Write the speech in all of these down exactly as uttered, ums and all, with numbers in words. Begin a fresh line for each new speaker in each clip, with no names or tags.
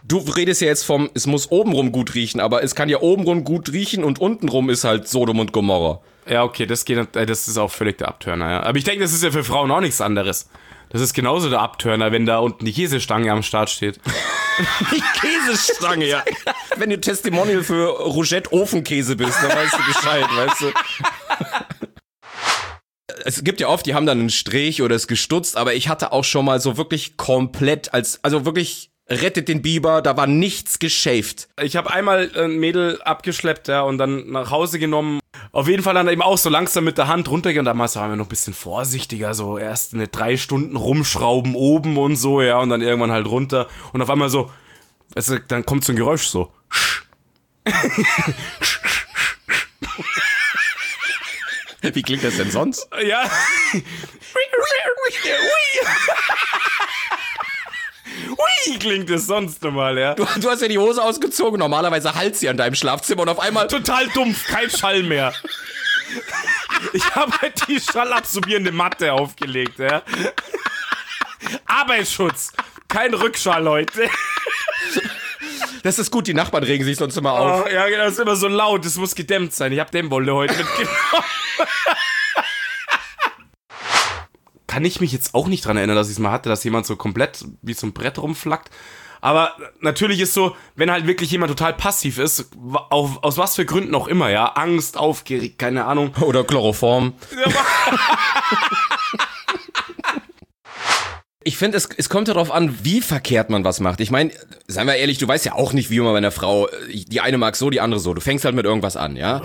Du redest ja jetzt vom, es muss obenrum gut riechen, aber es kann ja obenrum gut riechen und untenrum ist halt Sodom und Gomorra.
Ja, okay, das geht, das ist auch völlig der Abturner, ja. Aber ich denke, das ist ja für Frauen auch nichts anderes. Das ist genauso der Abturner, wenn da unten die Käsestange am Start steht.
Die Käsestange, ja. Wenn du Testimonial für Rougette Ofenkäse bist, dann weißt du Bescheid, weißt du. Es gibt ja oft, die haben dann einen Strich oder es gestutzt, aber ich hatte auch schon mal so wirklich komplett als, also wirklich rettet den Biber, da war nichts geschäft.
Ich habe einmal ein Mädel abgeschleppt, ja, und dann nach Hause genommen. Auf jeden Fall dann eben auch so langsam mit der Hand runtergehen. Damals waren wir noch ein bisschen vorsichtiger, so erst eine drei Stunden rumschrauben oben und so, ja, und dann irgendwann halt runter. Und auf einmal so, also, dann kommt so ein Geräusch so.
Wie klingt das denn sonst?
Ja. Ui, klingt es sonst nochmal, ja.
Du, du hast ja die Hose ausgezogen, normalerweise halt sie an deinem Schlafzimmer und auf einmal...
Total dumpf, kein Schall mehr. Ich habe halt die schallabsorbierende Matte aufgelegt, ja. Arbeitsschutz, kein Rückschall heute.
Das ist gut, die Nachbarn regen sich sonst immer auf.
Oh, ja, das ist immer so laut, das muss gedämmt sein. Ich hab Dämmwolle heute mitgenommen. Kann ich mich jetzt auch nicht dran erinnern, dass ich es mal hatte, dass jemand so komplett wie so ein Brett rumflackt. Aber natürlich ist so, wenn halt wirklich jemand total passiv ist, auf, aus was für Gründen auch immer, ja, Angst, aufgeregt, keine Ahnung.
Oder Chloroform. Ich finde, es, es kommt darauf an, wie verkehrt man was macht. Ich meine, seien wir ehrlich, du weißt ja auch nicht, wie man bei einer Frau, die eine mag so, die andere so. Du fängst halt mit irgendwas an, ja?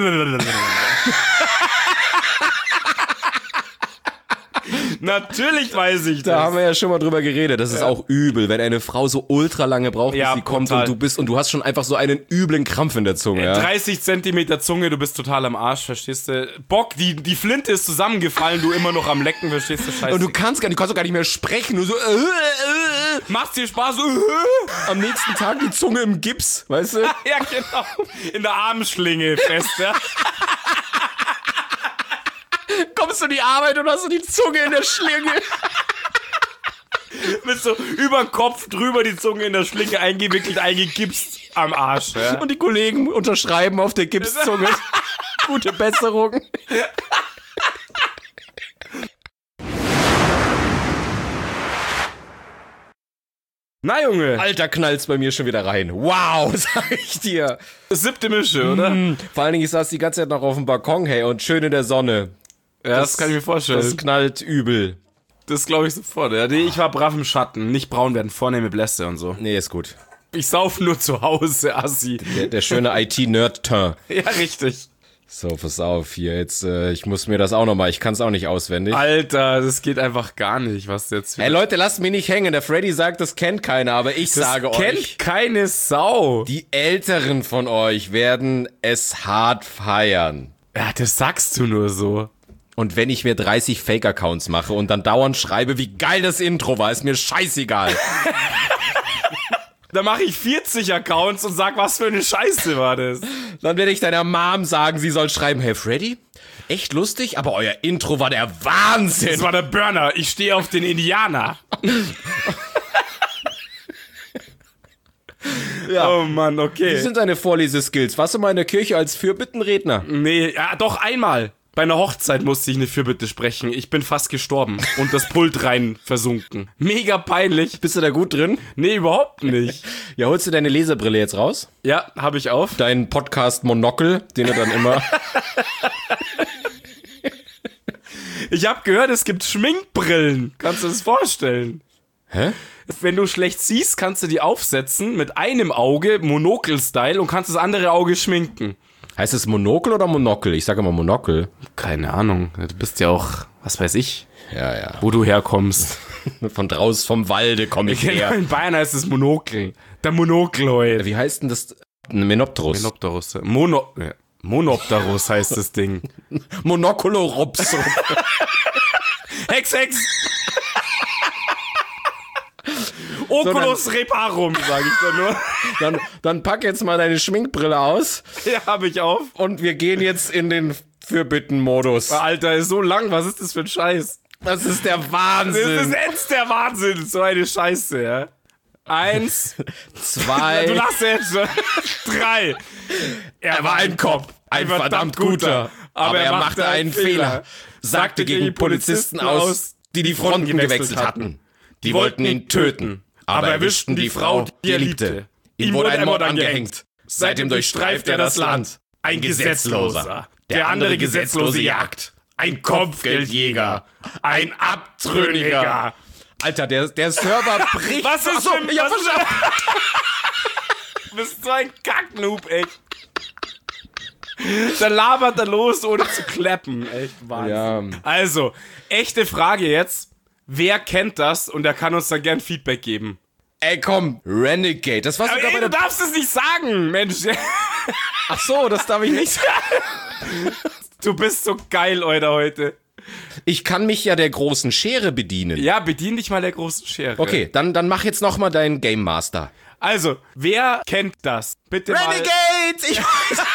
Natürlich weiß ich das.
Da haben wir ja schon mal drüber geredet. Das ist ja auch übel, wenn eine Frau so ultra lange braucht, bis
ja,
sie kommt
total.
und du bist und du hast schon einfach so einen üblen Krampf in der Zunge. Ja?
dreißig Zentimeter Zunge, du bist total am Arsch, verstehst du? Bock, die, die Flinte ist zusammengefallen, du immer noch am Lecken, verstehst du? Scheiße.
Und du kannst gar nicht, du kannst auch gar nicht mehr sprechen. Du so, äh, äh,
machst dir Spaß, so, äh.
Am nächsten Tag die Zunge im Gips, weißt du?
Ja, genau. In der Armschlinge fest, ja.
Kommst du in die Arbeit und hast du die Zunge in der Schlinge.
Mit so über den Kopf drüber die Zunge in der Schlinge eingewickelt, eingegipst am Arsch. Ja?
Und die Kollegen unterschreiben auf der Gipszunge. Gute Besserung.
Na, Junge.
Alter, knallt's bei mir schon wieder rein. Wow, sag ich dir.
Siebte Mische, oder?
Mm, vor allen Dingen, ich saß die ganze Zeit noch auf dem Balkon, hey, und schön in der Sonne.
Ja, das, das kann ich mir vorstellen.
Das knallt übel.
Das glaube ich sofort. Ja, nee, ich war brav im Schatten. Nicht braun werden, vornehme Blässe und so.
Nee, ist gut.
Ich sauf nur zu Hause, Assi.
Der, der schöne I T-Nerd-Turn.
Ja, richtig.
So, pass auf, hier, jetzt, äh, ich muss mir das auch nochmal, ich kann es auch nicht auswendig.
Alter, das geht einfach gar nicht, was jetzt...
Hey Leute, lasst mich nicht hängen, der Freddy sagt, das kennt keiner, aber ich
das
sage
kennt
euch...
keine Sau.
Die Älteren von euch werden es hart feiern.
Ja, das sagst du nur so.
Und wenn ich mir dreißig Fake-Accounts mache und dann dauernd schreibe, wie geil das Intro war, ist mir scheißegal.
Da mache ich vierzig Accounts und sag, was für eine Scheiße war das.
Dann werde ich deiner Mom sagen, sie soll schreiben, hey Freddy, echt lustig, aber euer Intro war der Wahnsinn.
Das war der Burner, ich stehe auf den Indianer. Ja. Oh Mann, okay.
Wie sind deine Vorleseskills? Warst du mal in der Kirche als Fürbittenredner?
Nee, ja, doch einmal. Bei einer Hochzeit musste ich eine Fürbitte sprechen. Ich bin fast gestorben und das Pult rein versunken. Mega peinlich.
Bist du da gut drin?
Nee, überhaupt nicht.
Ja, holst du deine Lesebrille jetzt raus?
Ja, habe ich auf.
Dein Podcast-Monokel, den du dann immer...
Ich habe gehört, es gibt Schminkbrillen. Kannst du das vorstellen?
Hä?
Wenn du schlecht siehst, kannst du die aufsetzen mit einem Auge, Monokel-Style, und kannst das andere Auge schminken.
Heißt es Monokel oder Monokel? Ich sage immer Monokel.
Keine Ahnung. Du bist ja auch, was weiß ich,
ja, ja.
wo du herkommst.
Von draußen vom Walde komme ich her.
In Bayern heißt es Monokel. Der Monokel heute.
Wie heißt denn das? Menopterus.
Menopterus. Mono, ja. Monopterus heißt das Ding.
Monoculorops.
Hex, Hex. Oculus so, dann, Reparum, sag ich da nur.
Dann, dann pack jetzt mal deine Schminkbrille aus.
Ja, hab ich auf.
Und wir gehen jetzt in den Fürbitten-Modus.
Alter, ist so lang, was ist das für ein Scheiß?
Das ist der Wahnsinn.
Das ist jetzt der Wahnsinn, so eine Scheiße, ja. Eins.
Zwei.
Du lachst jetzt schon. Drei. Er,
Er war ein Cop, ein verdammt guter, aber er machte einen Fehler, sagte gegen Polizisten aus, die die Fronten gewechselt hatten. Die wollten ihn töten, aber erwischten die Frau, die er liebte. Ihm wurde ein Mord angehängt. Seitdem durchstreift er das Land. Ein Gesetzloser, der andere Gesetzlose jagt. Ein Kopfgeldjäger, ein Abtrünniger. Alter, der, der Server bricht.
Was ist
Achso,
denn?
ich hab
Was ist
verstanden.
Du bist so ein Kacknoob, echt. Da labert er los, ohne zu klappen. Echt Wahnsinn.
Ja.
Also, echte Frage jetzt. Wer kennt das? Und er kann uns dann gern Feedback geben.
Ey, komm, Renegade. Das war
Aber
sogar
ey,
bei
du
der...
darfst es nicht sagen, Mensch.
Ach so, das darf ich nicht sagen.
Du bist so geil, Alter, heute.
Ich kann mich ja der großen Schere bedienen.
Ja, bedien dich mal der großen Schere.
Okay, dann, dann mach jetzt noch mal deinen Game Master.
Also, wer kennt das? Bitte mal.
Renegades! Ich weiß.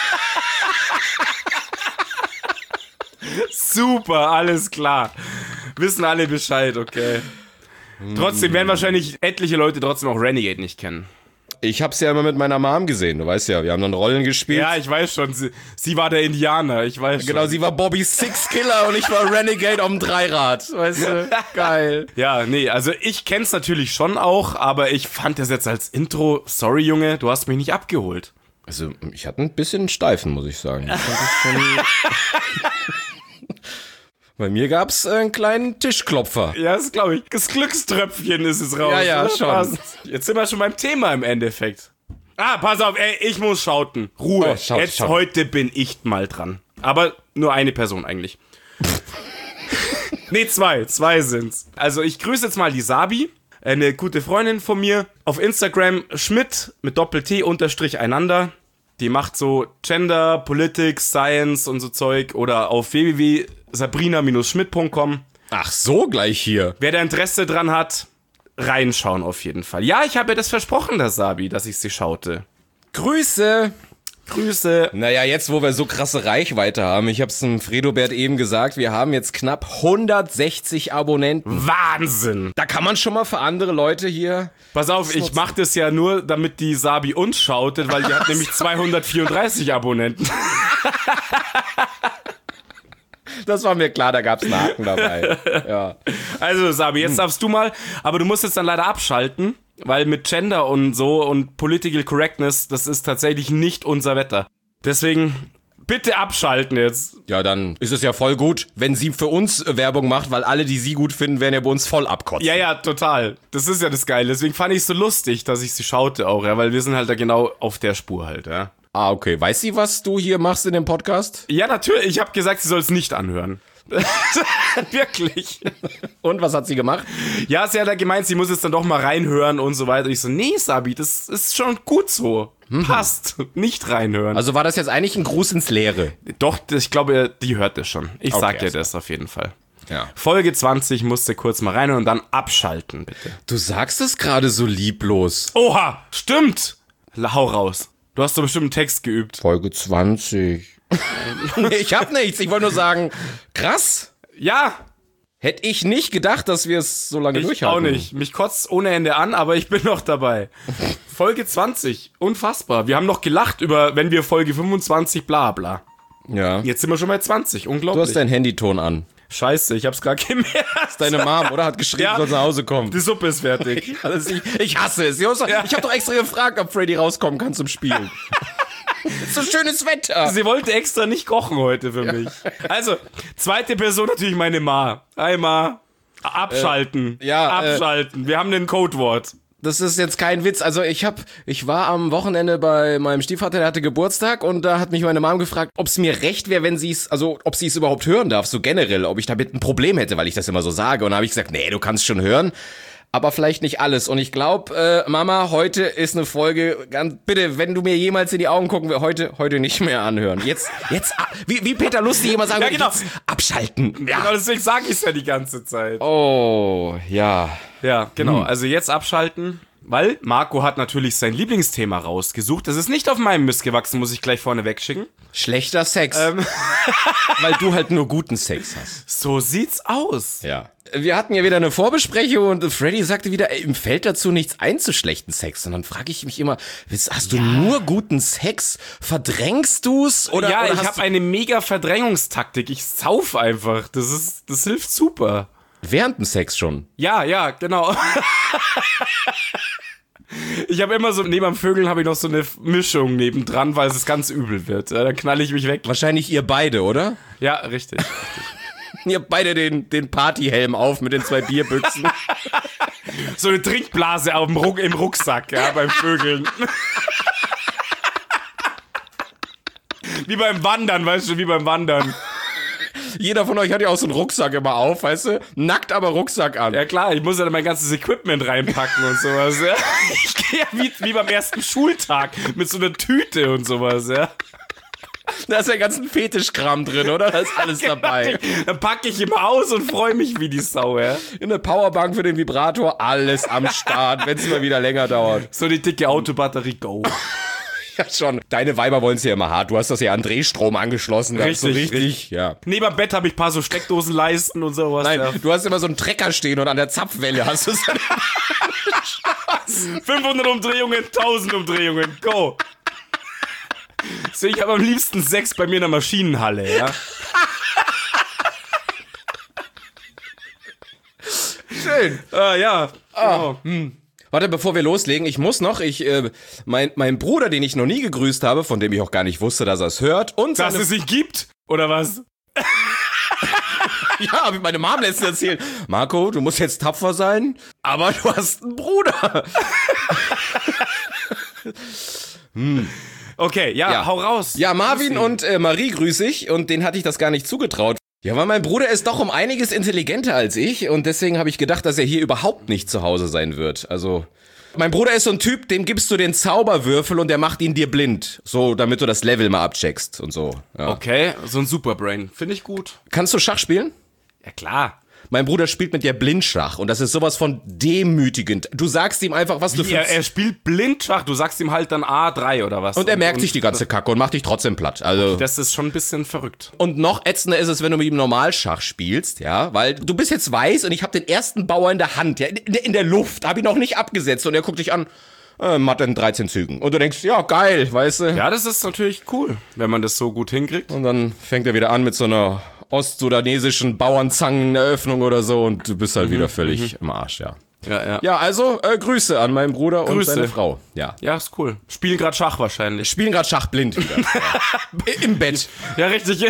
Super, alles klar. Wissen alle Bescheid, okay. Trotzdem werden wahrscheinlich etliche Leute trotzdem auch Renegade nicht kennen.
Ich hab's ja immer mit meiner Mom gesehen, du weißt ja, wir haben dann Rollen gespielt.
Ja, ich weiß schon. Sie, sie war der Indianer, ich weiß schon.
Genau, sie war Bobby Six Killer und ich war Renegade auf dem Dreirad, weißt du? Geil.
Ja, nee, also ich kenn's natürlich schon auch, aber ich fand das jetzt als Intro, sorry Junge, du hast mich nicht abgeholt.
Also, ich hatte ein bisschen Steifen, muss ich sagen. Ich fand das schon Bei mir gab's äh, einen kleinen Tischklopfer.
Ja, das glaube ich. Das Glückströpfchen ist es raus.
Ja, ja,
oder?
schon.
Passt. Jetzt sind wir schon beim Thema im Endeffekt. Ah, pass auf, ey, ich muss schauten. Ruhe.
Oh, schaut,
Jetzt
schaut.
heute bin ich mal dran. Aber nur eine Person eigentlich. Nee, zwei. Zwei sind's. Also ich grüße jetzt mal die Sabi, eine gute Freundin von mir. Auf Instagram Schmidt mit Doppel-T unterstrich einander. Die macht so Gender, Politics, Science und so Zeug. Oder auf w w w punkt sabrina schmidt punkt com.
Ach so, gleich hier.
Wer da Interesse dran hat, reinschauen auf jeden Fall. Ja, ich habe ja das versprochen, der Sabi, dass ich sie schaute.
Grüße.
Grüße.
Naja, jetzt, wo wir so krasse Reichweite haben, ich hab's dem Fredobert eben gesagt, wir haben jetzt knapp hundertsechzig Abonnenten.
Wahnsinn.
Da kann man schon mal für andere Leute hier...
Pass auf, ich mach das ja nur, damit die Sabi uns schautet, weil die hat nämlich zweihundertvierunddreißig Abonnenten.
Das war mir klar, da gab's einen Haken dabei. Ja.
Also Sabi, jetzt darfst du mal, aber du musst jetzt dann leider abschalten, weil mit Gender und so und Political Correctness, das ist tatsächlich nicht unser Wetter. Deswegen bitte abschalten jetzt.
Ja, dann ist es ja voll gut, wenn sie für uns Werbung macht, weil alle, die sie gut finden, werden ja bei uns voll abkotzen.
Ja, ja, total. Das ist ja das Geile. Deswegen fand ich es so lustig, dass ich sie schaute auch, ja, weil wir sind halt da genau auf der Spur halt, ja.
Ah, okay. Weiß sie, was du hier machst in dem Podcast?
Ja, natürlich. Ich habe gesagt, sie soll es nicht anhören. Wirklich.
Und, was hat sie gemacht?
Ja, sie hat ja gemeint, sie muss jetzt dann doch mal reinhören und so weiter. Ich so, nee, Sabi, das ist schon gut so. Mhm. Passt. Nicht reinhören.
Also war das jetzt eigentlich ein Gruß ins Leere?
Doch, das, ich glaube, die hört das schon. Ich
Okay,
sag dir
also.
das auf jeden Fall.
Ja.
Folge zwanzig musste kurz mal reinhören und dann abschalten, bitte.
Du sagst es gerade so lieblos.
Oha, stimmt. Hau raus. Du hast doch bestimmt einen Text geübt.
Folge zwanzig. Ich hab nichts. Ich wollte nur sagen, krass.
Ja,
Hätte ich nicht gedacht, dass wir es so lange
ich
durchhalten.
auch nicht. Mich kotzt ohne Ende an, aber ich bin noch dabei. Folge zwanzig. Unfassbar. Wir haben noch gelacht über, wenn wir Folge fünfundzwanzig bla bla.
Ja.
Jetzt sind wir schon bei zwanzig.
Du
Unglaublich.
hast deinen Handyton an.
Scheiße, ich hab's gerade gemerkt.
Deine Mom, oder? Hat geschrieben,
Ja.
soll nach Hause kommen.
Die Suppe ist fertig.
Also ich, ich hasse es. Ich habe doch extra gefragt, ob Freddy rauskommen kann zum Spielen. So schönes Wetter.
Sie wollte extra nicht kochen heute für mich. Also, zweite Person natürlich meine Ma. Hi Ma. Abschalten.
Äh, ja, äh,
Abschalten. Wir haben ein Codewort.
Das ist jetzt kein Witz. Also ich hab, ich war am Wochenende bei meinem Stiefvater, der hatte Geburtstag und da hat mich meine Mom gefragt, ob es mir recht wäre, wenn sie es, also ob sie es überhaupt hören darf, so generell, ob ich damit ein Problem hätte, weil ich das immer so sage. Und da habe ich gesagt, nee, du kannst schon hören, aber vielleicht nicht alles. Und ich glaube, äh, Mama, heute ist eine Folge, ganz, bitte, wenn du mir jemals in die Augen gucken willst, heute, heute nicht mehr anhören. Jetzt, jetzt, wie, wie Peter Lustig immer sagen
Ja,
würde,
genau.
jetzt abschalten. Ja.
Genau, deswegen sage ich es ja die ganze Zeit.
Oh, ja.
Ja, genau. Also jetzt abschalten, weil Marco hat natürlich sein Lieblingsthema rausgesucht. Das ist nicht auf meinem Mist gewachsen, muss ich gleich vorne wegschicken.
Schlechter Sex.
Ähm.
Weil du halt nur guten Sex hast.
So sieht's aus.
Ja. wir hatten ja wieder eine Vorbesprechung und Freddy sagte wieder, ey, ihm fällt dazu nichts ein zu schlechten Sex. Und dann frage ich mich immer, hast du ja. nur guten Sex? Verdrängst du's? Oder,
ja,
oder
ich habe eine mega Verdrängungstaktik. Ich sauf einfach. Das ist, das hilft super.
Während dem Sex schon?
Ja, ja, genau. Ich habe immer so, neben am Vögeln habe ich noch so eine Mischung nebendran, weil es ganz übel wird. Ja, dann knall ich mich weg.
Wahrscheinlich ihr beide, oder?
Ja, richtig. richtig.
Ihr habt beide den, den Partyhelm auf mit den zwei Bierbüchsen.
So eine Trinkblase auf dem Ruck, im Rucksack, ja, beim Vögeln. Wie beim Wandern, weißt du, wie beim Wandern.
Jeder von euch hat ja auch so einen Rucksack immer auf, weißt du? Nackt, aber Rucksack an.
Ja klar, ich muss ja dann mein ganzes Equipment reinpacken und sowas, ja. Ich gehe ja wie, wie beim ersten Schultag mit so einer Tüte und sowas, ja.
Da ist ja ganzen Fetischkram drin, oder? Da ist alles dabei.
Dann packe ich immer aus und freue mich wie die Sau, ja.
In der Powerbank für den Vibrator, alles am Start, wenn es mal wieder länger dauert.
So die dicke Autobatterie, go.
Ja, schon. Deine Weiber wollen es ja immer hart. Du hast das ja an Drehstrom angeschlossen.
Richtig,
so richtig,
richtig.
Ja.
Neben dem Bett habe ich ein paar so Steckdosenleisten und sowas.
Nein,
ja.
du hast immer so einen Trecker stehen und an der Zapfwelle hast du es.
fünfhundert Umdrehungen, tausend Umdrehungen, go. So, ich habe am liebsten Sex bei mir in der Maschinenhalle, ja.
Schön.
Ah, ja.
Oh. Hm. Warte, bevor wir loslegen, ich muss noch, ich, äh, mein, mein Bruder, den ich noch nie gegrüßt habe, von dem ich auch gar nicht wusste, dass er es hört, und
dass
seine...
es sich gibt, oder was?
Ja, hab ich meine Mom letztens erzählt. Marco, du musst jetzt tapfer sein, aber du hast einen Bruder.
hm. Okay, ja, ja, hau raus.
Ja, Marvin und äh, Marie grüße ich, und denen hatte ich das gar nicht zugetraut. Ja, weil mein Bruder ist doch um einiges intelligenter als ich, und deswegen habe ich gedacht, dass er hier überhaupt nicht zu Hause sein wird. Also, mein Bruder ist so ein Typ, dem gibst du den Zauberwürfel und der macht ihn dir blind. So, damit du das Level mal abcheckst und so. Ja.
Okay, so ein Superbrain. Finde ich gut.
Kannst du Schach spielen?
Ja, klar.
Mein Bruder spielt mit dir Blindschach, und das ist sowas von demütigend. Du sagst ihm einfach, was
Wie,
du für...
Er, er spielt Blindschach, du sagst ihm halt dann A drei oder was.
Und er merkt
und,
sich die ganze Kacke und macht dich trotzdem platt. Also
das ist schon ein bisschen verrückt.
Und noch ätzender ist es, wenn du mit ihm Normalschach spielst, ja, weil du bist jetzt weiß und ich habe den ersten Bauer in der Hand, ja, in, in der Luft, habe ihn noch nicht abgesetzt, und er guckt dich an, äh, Mathe in dreizehn Zügen. Und du denkst, ja, geil, weißt du.
Ja, das ist natürlich cool, wenn man das so gut hinkriegt.
Und dann fängt er wieder an mit so einer ostsudanesischen Bauernzangeneröffnung oder so, und du bist halt mhm, wieder völlig mhm. im Arsch, ja.
Ja, ja.
Ja, also äh, Grüße an meinen Bruder Grüße. und seine Frau. Ja,
ja, ist cool. Spielen gerade Schach wahrscheinlich.
Spielen gerade Schach blind wieder. Ja. Im Bett.
Ja, richtig.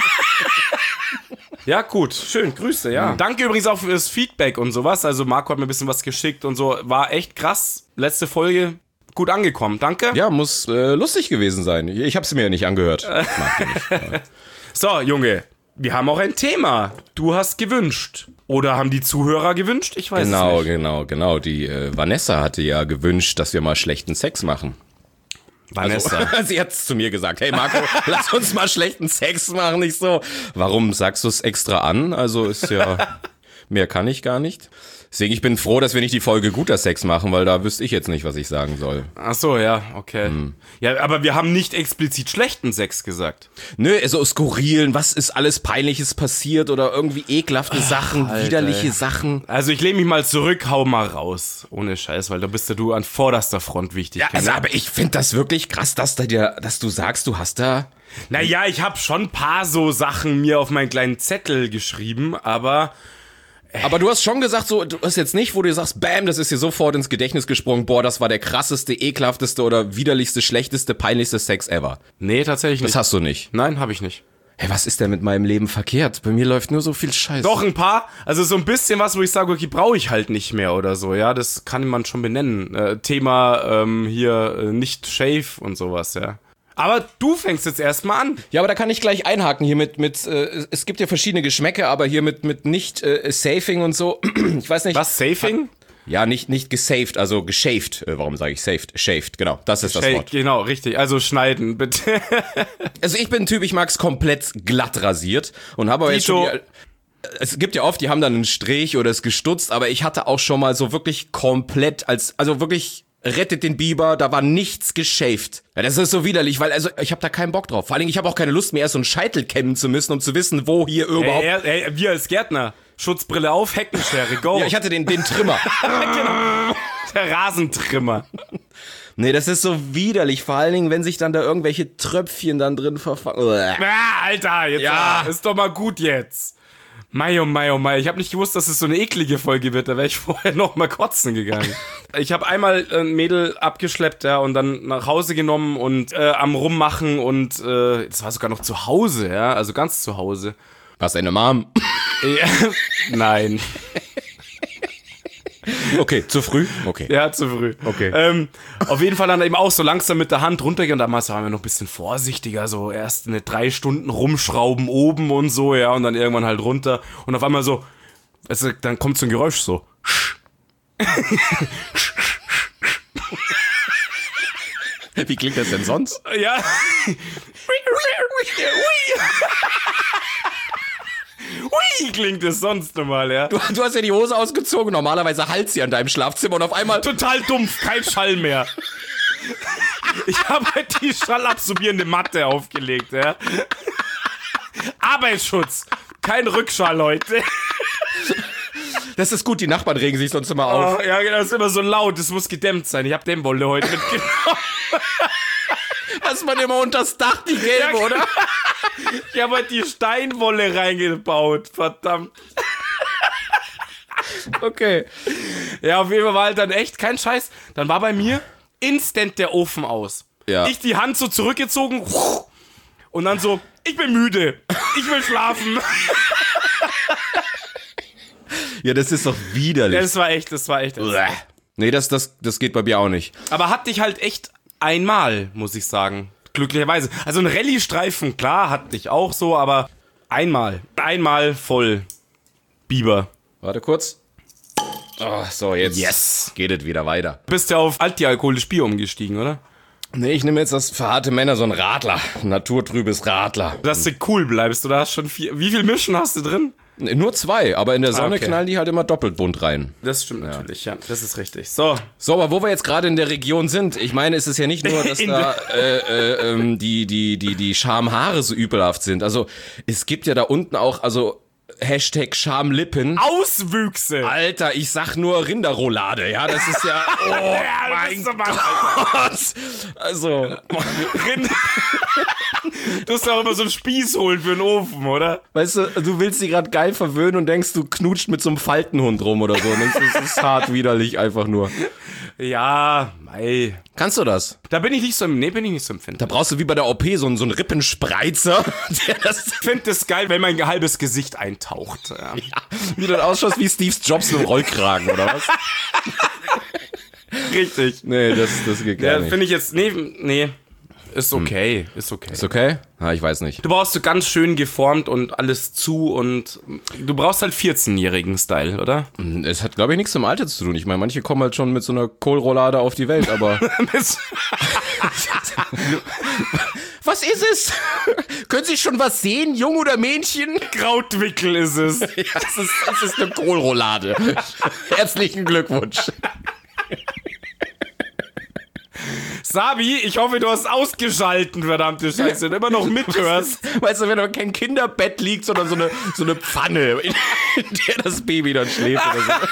Ja, gut. Schön, Grüße, ja. Mhm. Danke übrigens auch für das Feedback und sowas. Also Marco hat mir ein bisschen was geschickt und so. War echt krass. Letzte Folge gut angekommen. Danke.
Ja, muss äh, lustig gewesen sein. Ich habe sie mir ja nicht angehört. Ich mag die nicht. Ja.
So, Junge. Wir haben auch ein Thema. Du hast gewünscht. Oder haben die Zuhörer gewünscht? Ich weiß
genau,
es nicht.
Genau, genau, genau. Die äh, Vanessa hatte ja gewünscht, dass wir mal schlechten Sex machen.
Vanessa.
Also, sie hat's zu mir gesagt. Hey Marco, lass uns mal schlechten Sex machen. Nicht so. Warum sagst du es extra an? Also ist ja, mehr kann ich gar nicht. Deswegen, ich bin froh, dass wir nicht die Folge guter Sex machen, weil da wüsste ich jetzt nicht, was ich sagen soll.
Ach so, ja, okay. Hm. Ja, aber wir haben nicht explizit schlechten Sex gesagt.
Nö, so skurrilen, was ist alles Peinliches passiert oder irgendwie ekelhafte Ach, Sachen, Alter, widerliche ey. Sachen.
Also ich lehne mich mal zurück, hau mal raus. Ohne Scheiß, weil da bist ja du an vorderster Front wichtig.
Ja, also, aber ich finde das wirklich krass, dass, da dir, dass du sagst, du hast da...
Naja, ich habe schon ein paar so Sachen mir auf meinen kleinen Zettel geschrieben, aber...
Aber du hast schon gesagt, so, du hast jetzt nicht, wo du sagst, bam, das ist dir sofort ins Gedächtnis gesprungen, boah, das war der krasseste, ekelhafteste oder widerlichste, schlechteste, peinlichste Sex ever.
Nee, tatsächlich nicht.
Das hast du nicht.
Nein, habe ich nicht.
Hey, was ist denn mit meinem Leben verkehrt? Bei mir läuft nur so viel Scheiße.
Doch, ein paar. Also so ein bisschen was, wo ich sage, okay, brauche ich halt nicht mehr oder so. Ja, das kann man schon benennen. Äh, Thema ähm, hier äh, nicht shave und sowas, ja. Aber du fängst jetzt erstmal an.
Ja, aber da kann ich gleich einhaken hier mit, mit äh, es gibt ja verschiedene Geschmäcke, aber hier mit, mit nicht äh, Safing und so. Ich weiß nicht.
Was, Safing?
Ja, nicht, nicht gesaved, also geshaved. Äh, warum sage ich saved? Shaved, genau, das ist das
Shaved,
Wort.
Genau, richtig. Also schneiden, bitte.
Also ich bin ein Typ, ich mag's komplett glatt rasiert und habe aber jetzt schon die, es gibt ja oft, die haben dann einen Strich oder es gestutzt, aber ich hatte auch schon mal so wirklich komplett als, also wirklich rettet den Biber, da war nichts geshaved. Ja, das ist so widerlich, weil also ich habe da keinen Bock drauf. Vor allen Dingen, ich habe auch keine Lust mehr, erst so einen Scheitel kämmen zu müssen, um zu wissen, wo hier überhaupt...
Ey, ey, ey, wir als Gärtner. Schutzbrille auf, Heckenschere, go.
Ja, ich hatte den, den Trimmer.
Genau. Der Rasentrimmer.
Nee, das ist so widerlich, vor allen Dingen, wenn sich dann da irgendwelche Tröpfchen dann drin verfangen.
Ah, Alter, jetzt
Ja.
ah, ist doch mal gut jetzt. Mei, oh mei, oh mei. Ich habe nicht gewusst, dass es so eine eklige Folge wird. Da wäre ich vorher noch mal kotzen gegangen. Ich habe einmal ein Mädel abgeschleppt, ja, und dann nach Hause genommen und äh, am Rummachen und äh, das war sogar noch zu Hause, ja, also ganz zu Hause.
Was, deine Mom?
Ja, nein.
Okay, zu früh? Okay.
Ja, zu früh.
Okay.
Ähm, auf jeden Fall dann eben auch so langsam mit der Hand runtergehen. Und damals waren wir noch ein bisschen vorsichtiger, so erst eine drei Stunden rumschrauben oben und so, ja, und dann irgendwann halt runter. Und auf einmal so, also, dann kommt so ein Geräusch so.
Wie klingt das denn sonst?
Ja. Hui, klingt es sonst normal, ja.
Du, du hast ja die Hose ausgezogen, normalerweise halt's sie an deinem Schlafzimmer und auf einmal...
Total dumpf, kein Schall mehr. Ich habe halt die schallabsorbierende Matte aufgelegt, ja. Arbeitsschutz, kein Rückschall heute.
Das ist gut, die Nachbarn regen sich sonst immer auf.
Oh, ja, genau, das ist immer so laut, das muss gedämmt sein. Ich habe den Wolle heute mitgenommen.
Was man immer unters Dach, die gelbe,
Ja,
oder?
Ich habe halt die Steinwolle reingebaut, verdammt.
Okay.
Ja, auf jeden Fall war halt dann echt kein Scheiß. Dann war bei mir instant der Ofen aus.
Ja.
Ich die Hand so zurückgezogen und dann so, ich bin müde, ich will schlafen.
Ja, das ist doch widerlich.
Das war echt, das war echt.
Nee, das, das, das geht bei mir auch nicht.
Aber hatte ich halt echt einmal, muss ich sagen. Glücklicherweise. Also ein Rallye-Streifen, klar, hatte ich auch so, aber einmal. Einmal voll Biber.
Warte kurz. Oh, so, jetzt
Yes.
geht es wieder weiter.
Bist ja auf antialkoholisch Bier umgestiegen, oder?
Nee, ich nehme jetzt das für harte Männer, so ein Radler. Ein naturtrübes Radler.
Dass du cool bleibst, oder hast schon vier. Wie viel Mischen hast du drin?
Nee, nur zwei, aber in der Sonne
Ah, okay.
knallen die halt immer doppelt bunt rein.
Das stimmt natürlich, ja. Das ist richtig. So.
So, aber wo wir jetzt gerade in der Region sind, ich meine, es ist ja nicht nur, dass
In
da äh, äh, ähm, die, die, die, die Schamhaare so übelhaft sind. Also, es gibt ja da unten auch, also, Hashtag Schamlippen.
Auswüchse.
Alter, ich sag nur Rinderroulade, ja, das ist ja, oh
Ja,
mein
das ist aber-
Gott. Also,
Rind- Du musst doch immer so einen Spieß holen für den Ofen, oder?
weißt du, du willst sie gerade geil verwöhnen und denkst, du knutscht mit so einem Faltenhund rum oder so. Und denkst, das ist hart widerlich einfach nur.
Ja, mei.
Kannst du das?
Da bin ich nicht so, nee, bin ich nicht so empfindlich.
Da brauchst du wie bei der O P so einen, so einen Rippenspreizer, der das,
Ich finde es geil, wenn mein halbes Gesicht eintaucht. Ja.
wie das ausschaut wie Steve Jobs mit dem Rollkragen, oder was?
Richtig.
Nee, das, das geht gar
Ja,
nicht.
finde ich jetzt, nee, nee. Ist okay, ist okay.
Ist okay? Ah, ich weiß nicht.
Du brauchst so ganz schön geformt und alles zu und du brauchst halt vierzehnjährigen Style, oder?
Es hat, glaube ich, nichts mit dem Alter zu tun. Ich meine, manche kommen halt schon mit so einer Kohlroulade auf die Welt, aber... Was ist es? Können Sie schon was sehen, Jung oder Mädchen?
Krautwickel ist es.
Ja, es ist, es ist eine Kohlroulade. Herzlichen Glückwunsch.
Sabi, ich hoffe, du hast ausgeschalten, verdammte Scheiße, und immer noch mithörst.
Weißt du, wenn da kein Kinderbett liegt, sondern so eine, so eine Pfanne, in der das Baby dann schläft oder so.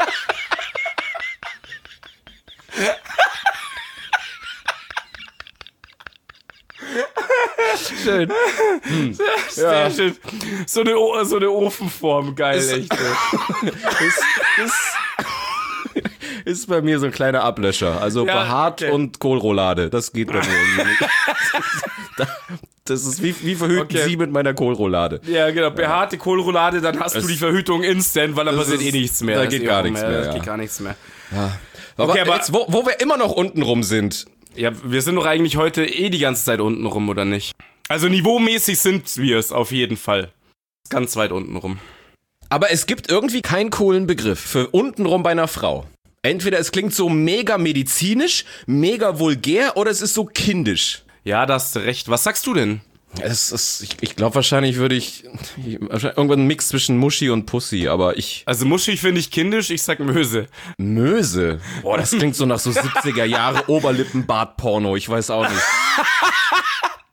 Schön. Hm.
Sehr
Ja.
schön. So eine, O- so eine Ofenform, geil,
Ist-
echt. ey.
Ist, ist, ist bei mir so ein kleiner Ablöscher. Also
Ja,
behaart
okay.
und Kohlroulade. Das geht bei mir irgendwie nicht. Das ist wie, wie verhüten
Okay.
Sie mit meiner Kohlroulade.
Ja, genau, behaarte Kohlroulade, dann hast
Es-
du die Verhütung instant, weil da
Das
passiert
ist-
eh nichts mehr.
da
Das
geht
ist eh
gar
auch
nichts mehr,
Da
ja.
geht gar nichts mehr.
Aber,
Okay, aber-
jetzt, wo, wo wir immer noch unten rum sind,
Ja, wir sind doch eigentlich heute eh die ganze Zeit unten rum, oder nicht? Also niveaumäßig sind wir es auf jeden Fall. Ganz weit unten rum.
aber es gibt irgendwie keinen coolen Begriff für untenrum bei einer Frau. Entweder es klingt so mega medizinisch, mega vulgär oder es ist so kindisch.
Ja, da hast du recht. Was sagst du denn?
Es ist, ich, ich glaube wahrscheinlich würde ich, ich wahrscheinlich irgendwann ein Mix zwischen Muschi und Pussy, aber ich
Also Muschi finde ich kindisch, ich sag Möse.
Möse. Boah, das klingt so nach so siebziger Jahre Oberlippenbart-Porno, ich weiß auch nicht.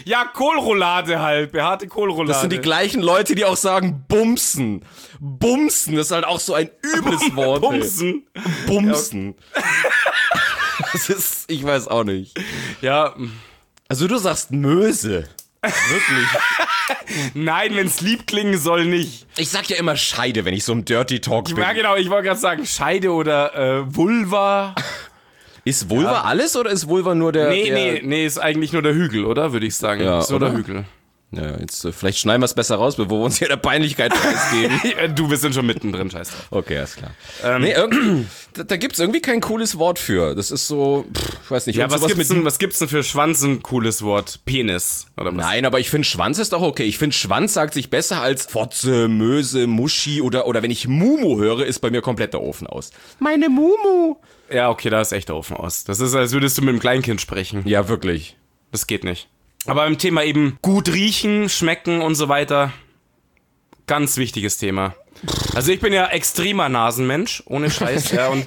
Ja, Kohlroulade halt, behaarte Kohlroulade.
Das sind die gleichen Leute, die auch sagen Bumsen. Bumsen, das ist halt auch so ein übles Wort.
Bumsen.
Ey. Bumsen. Ja. Das ist, ich weiß auch nicht.
Ja.
Also du sagst Möse. Wirklich.
Nein, wenn's lieb klingen soll, nicht.
Ich sag ja immer Scheide, wenn ich so im Dirty Talk bin.
Ja, genau, ich wollte gerade sagen, Scheide oder äh, Vulva.
Ist Vulva ja. alles oder ist Vulva nur der...
Nee,
der
nee, nee, ist eigentlich nur der Hügel, oder? Würde ich sagen.
Ja,
ist nur
oder?
der Hügel.
Ja, jetzt äh, vielleicht schneiden wir es besser raus, bevor wir uns hier der Peinlichkeit preisgeben.
Du, wir sind schon mittendrin, scheiß drauf.
Okay, alles klar. Ähm, nee, irgendwie, da, da gibt's irgendwie kein cooles Wort für. Das ist so, pff, ich weiß nicht.
Ja, was gibt's, denn, was gibt's denn für Schwanz ein cooles Wort? Penis, oder was?
Nein, aber ich finde Schwanz ist doch okay. Ich finde Schwanz sagt sich besser als Fotze, Möse, Muschi oder, oder wenn ich Mumu höre, ist bei mir komplett der Ofen aus. Meine Mumu.
Ja, okay, da ist echt der Ofen aus. Das ist, als würdest du mit einem Kleinkind sprechen.
Ja, wirklich.
Das geht nicht. Aber beim Thema eben gut riechen, schmecken und so weiter, ganz wichtiges Thema. Also ich bin ja extremer Nasenmensch, ohne Scheiß. Ja, und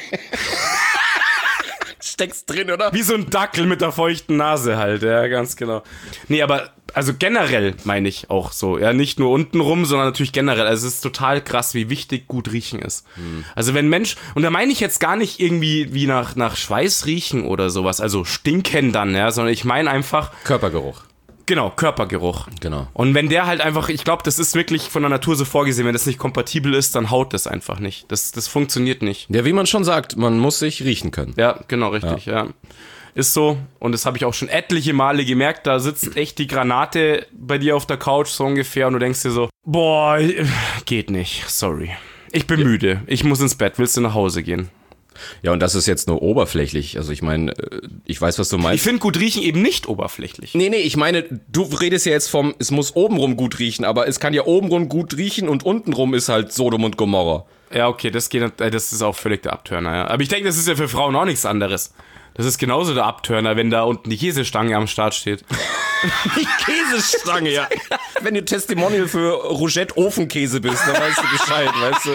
steckst drin, oder?
Wie so ein Dackel mit der feuchten Nase halt, ja, ganz genau. Nee, aber also generell meine ich auch so, ja, nicht nur unten rum, sondern natürlich generell. Also es ist total krass, wie wichtig gut riechen ist. Hm. Also wenn Mensch, und da meine ich jetzt gar nicht irgendwie wie nach, nach Schweiß riechen oder sowas, also stinken dann, ja, sondern ich meine einfach
Körpergeruch.
Genau, Körpergeruch.
Genau.
Und wenn der halt einfach, ich glaube, das ist wirklich von der Natur so vorgesehen, wenn das nicht kompatibel ist, dann haut das einfach nicht. Das, das funktioniert nicht.
Ja, wie man schon sagt, man muss sich riechen können.
Ja, genau, richtig, ja. ja. Ist so, und das habe ich auch schon etliche Male gemerkt, da sitzt echt die Granate bei dir auf der Couch so ungefähr und du denkst dir so, boah, geht nicht, sorry. Ich bin ja. müde, ich muss ins Bett, willst du nach Hause gehen?
Ja, und das ist jetzt nur oberflächlich. Also ich meine, ich weiß, was du meinst.
Ich finde gut riechen eben nicht oberflächlich.
Nee, nee, ich meine, du redest ja jetzt vom, es muss obenrum gut riechen, aber es kann ja obenrum gut riechen und untenrum ist halt Sodom und Gomorra.
Ja, okay, das geht, das ist auch völlig der Abturner, ja. Aber ich denke, das ist ja für Frauen auch nichts anderes. Das ist genauso der Abturner, wenn da unten die Käsestange am Start steht.
Die Käsestange, ja. Wenn du Testimonial für Rougette Ofenkäse bist, dann weißt du Bescheid, weißt du.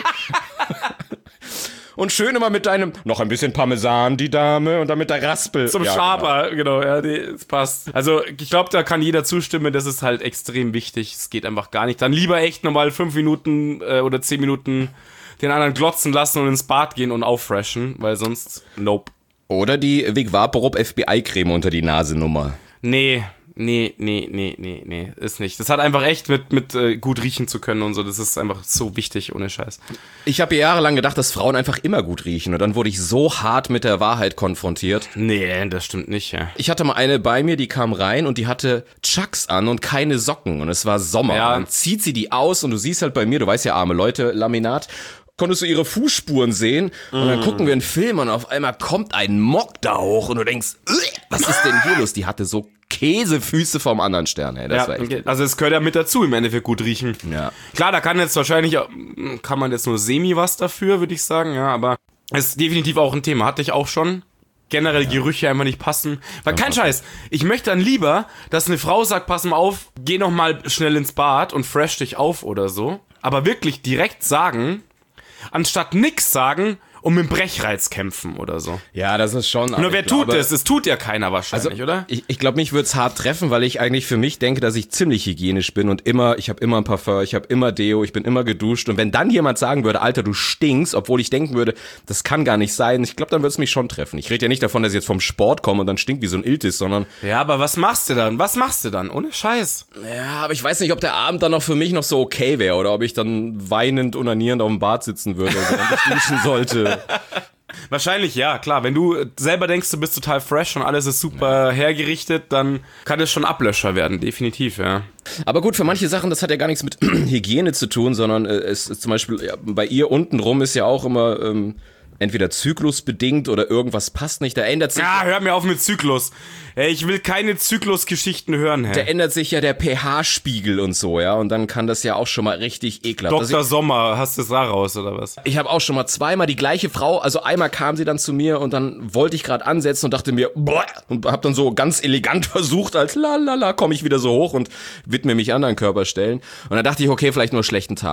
Und schön immer mit deinem, noch ein bisschen Parmesan, die Dame, und dann mit der Raspel.
Zum
ja,
Schaber, genau, genau ja, die, das passt. Also, ich glaube, da kann jeder zustimmen, das ist halt extrem wichtig. Es geht einfach gar nicht. Dann lieber echt nochmal fünf Minuten äh, oder zehn Minuten den anderen glotzen lassen und ins Bad gehen und auffreshen, weil sonst, nope.
Oder die Vic Vaporub F B I-Creme unter die Nase-Nummer.
Nee, nee, nee, nee, nee, nee, ist nicht. Das hat einfach echt mit, mit äh, gut riechen zu können und so. Das ist einfach so wichtig, ohne Scheiß.
Ich habe jahrelang gedacht, dass Frauen einfach immer gut riechen. Und dann wurde ich so hart mit der Wahrheit konfrontiert.
Nee, das stimmt nicht, ja.
Ich hatte mal eine bei mir, die kam rein und die hatte Chucks an und keine Socken. Und es war Sommer.
Ja.
Dann zieht sie die aus und du siehst halt bei mir, du weißt ja, arme Leute, Laminat, konntest du ihre Fußspuren sehen und dann gucken wir einen Film und auf einmal kommt ein Mock da hoch und du denkst, was ist denn hier los? Die hatte so Käsefüße vom anderen Stern, ey. Das
ja,
war echt.
Okay. Also es gehört ja mit dazu, im Endeffekt gut riechen.
Ja.
Klar, da kann jetzt wahrscheinlich, kann man jetzt nur semi was dafür, würde ich sagen, ja, aber es ist definitiv auch ein Thema. Hatte ich auch schon. Generell ja. Gerüche einfach nicht passen. Weil kein Scheiß, ich möchte dann lieber, dass eine Frau sagt, pass mal auf, geh noch mal schnell ins Bad und fresh dich auf oder so. Aber wirklich direkt sagen, anstatt nix sagen und mit dem Brechreiz kämpfen oder so.
Ja, das ist schon...
Nur wer tut das? Es tut ja keiner wahrscheinlich,
also,
oder?
Ich, ich glaube, mich würde es hart treffen, weil ich eigentlich für mich denke, dass ich ziemlich hygienisch bin und immer, ich habe immer ein Parfum, ich habe immer Deo, ich bin immer geduscht. Und wenn dann jemand sagen würde, Alter, du stinkst, obwohl ich denken würde, das kann gar nicht sein, ich glaube, dann würde es mich schon treffen. Ich rede ja nicht davon, dass ich jetzt vom Sport komme und dann stinkt wie so ein Iltis, sondern...
Ja, aber was machst du dann? Was machst du dann? Ohne Scheiß.
Ja, aber ich weiß nicht, ob der Abend dann noch für mich noch so okay wäre oder ob ich dann weinend, onanierend auf dem Bad sitzen würde, wenn ich duschen sollte.
Wahrscheinlich, ja, klar. Wenn du selber denkst, du bist total fresh und alles ist super ja. hergerichtet, dann kann es schon Ablöscher werden, definitiv, ja.
Aber gut, für manche Sachen, das hat ja gar nichts mit Hygiene zu tun, sondern äh, es ist zum Beispiel, ja, bei ihr untenrum ist ja auch immer... Ähm, entweder zyklusbedingt oder irgendwas passt nicht, da ändert sich...
Ja, hör mir auf mit Zyklus. Ey, ich will keine Zyklusgeschichten hören, hä?
Da ändert sich ja der pH-Spiegel und so, ja, und dann kann das ja auch schon mal richtig ekelhaft...
Doktor Also Sommer, hast du es da raus, oder was?
Ich habe auch schon mal zweimal die gleiche Frau, also einmal kam sie dann zu mir und dann wollte ich gerade ansetzen und dachte mir, boah, und hab dann so ganz elegant versucht, als lalala, komme ich wieder so hoch und widme mich anderen Körperstellen. Und dann dachte ich, okay, vielleicht nur einen schlechten Tag.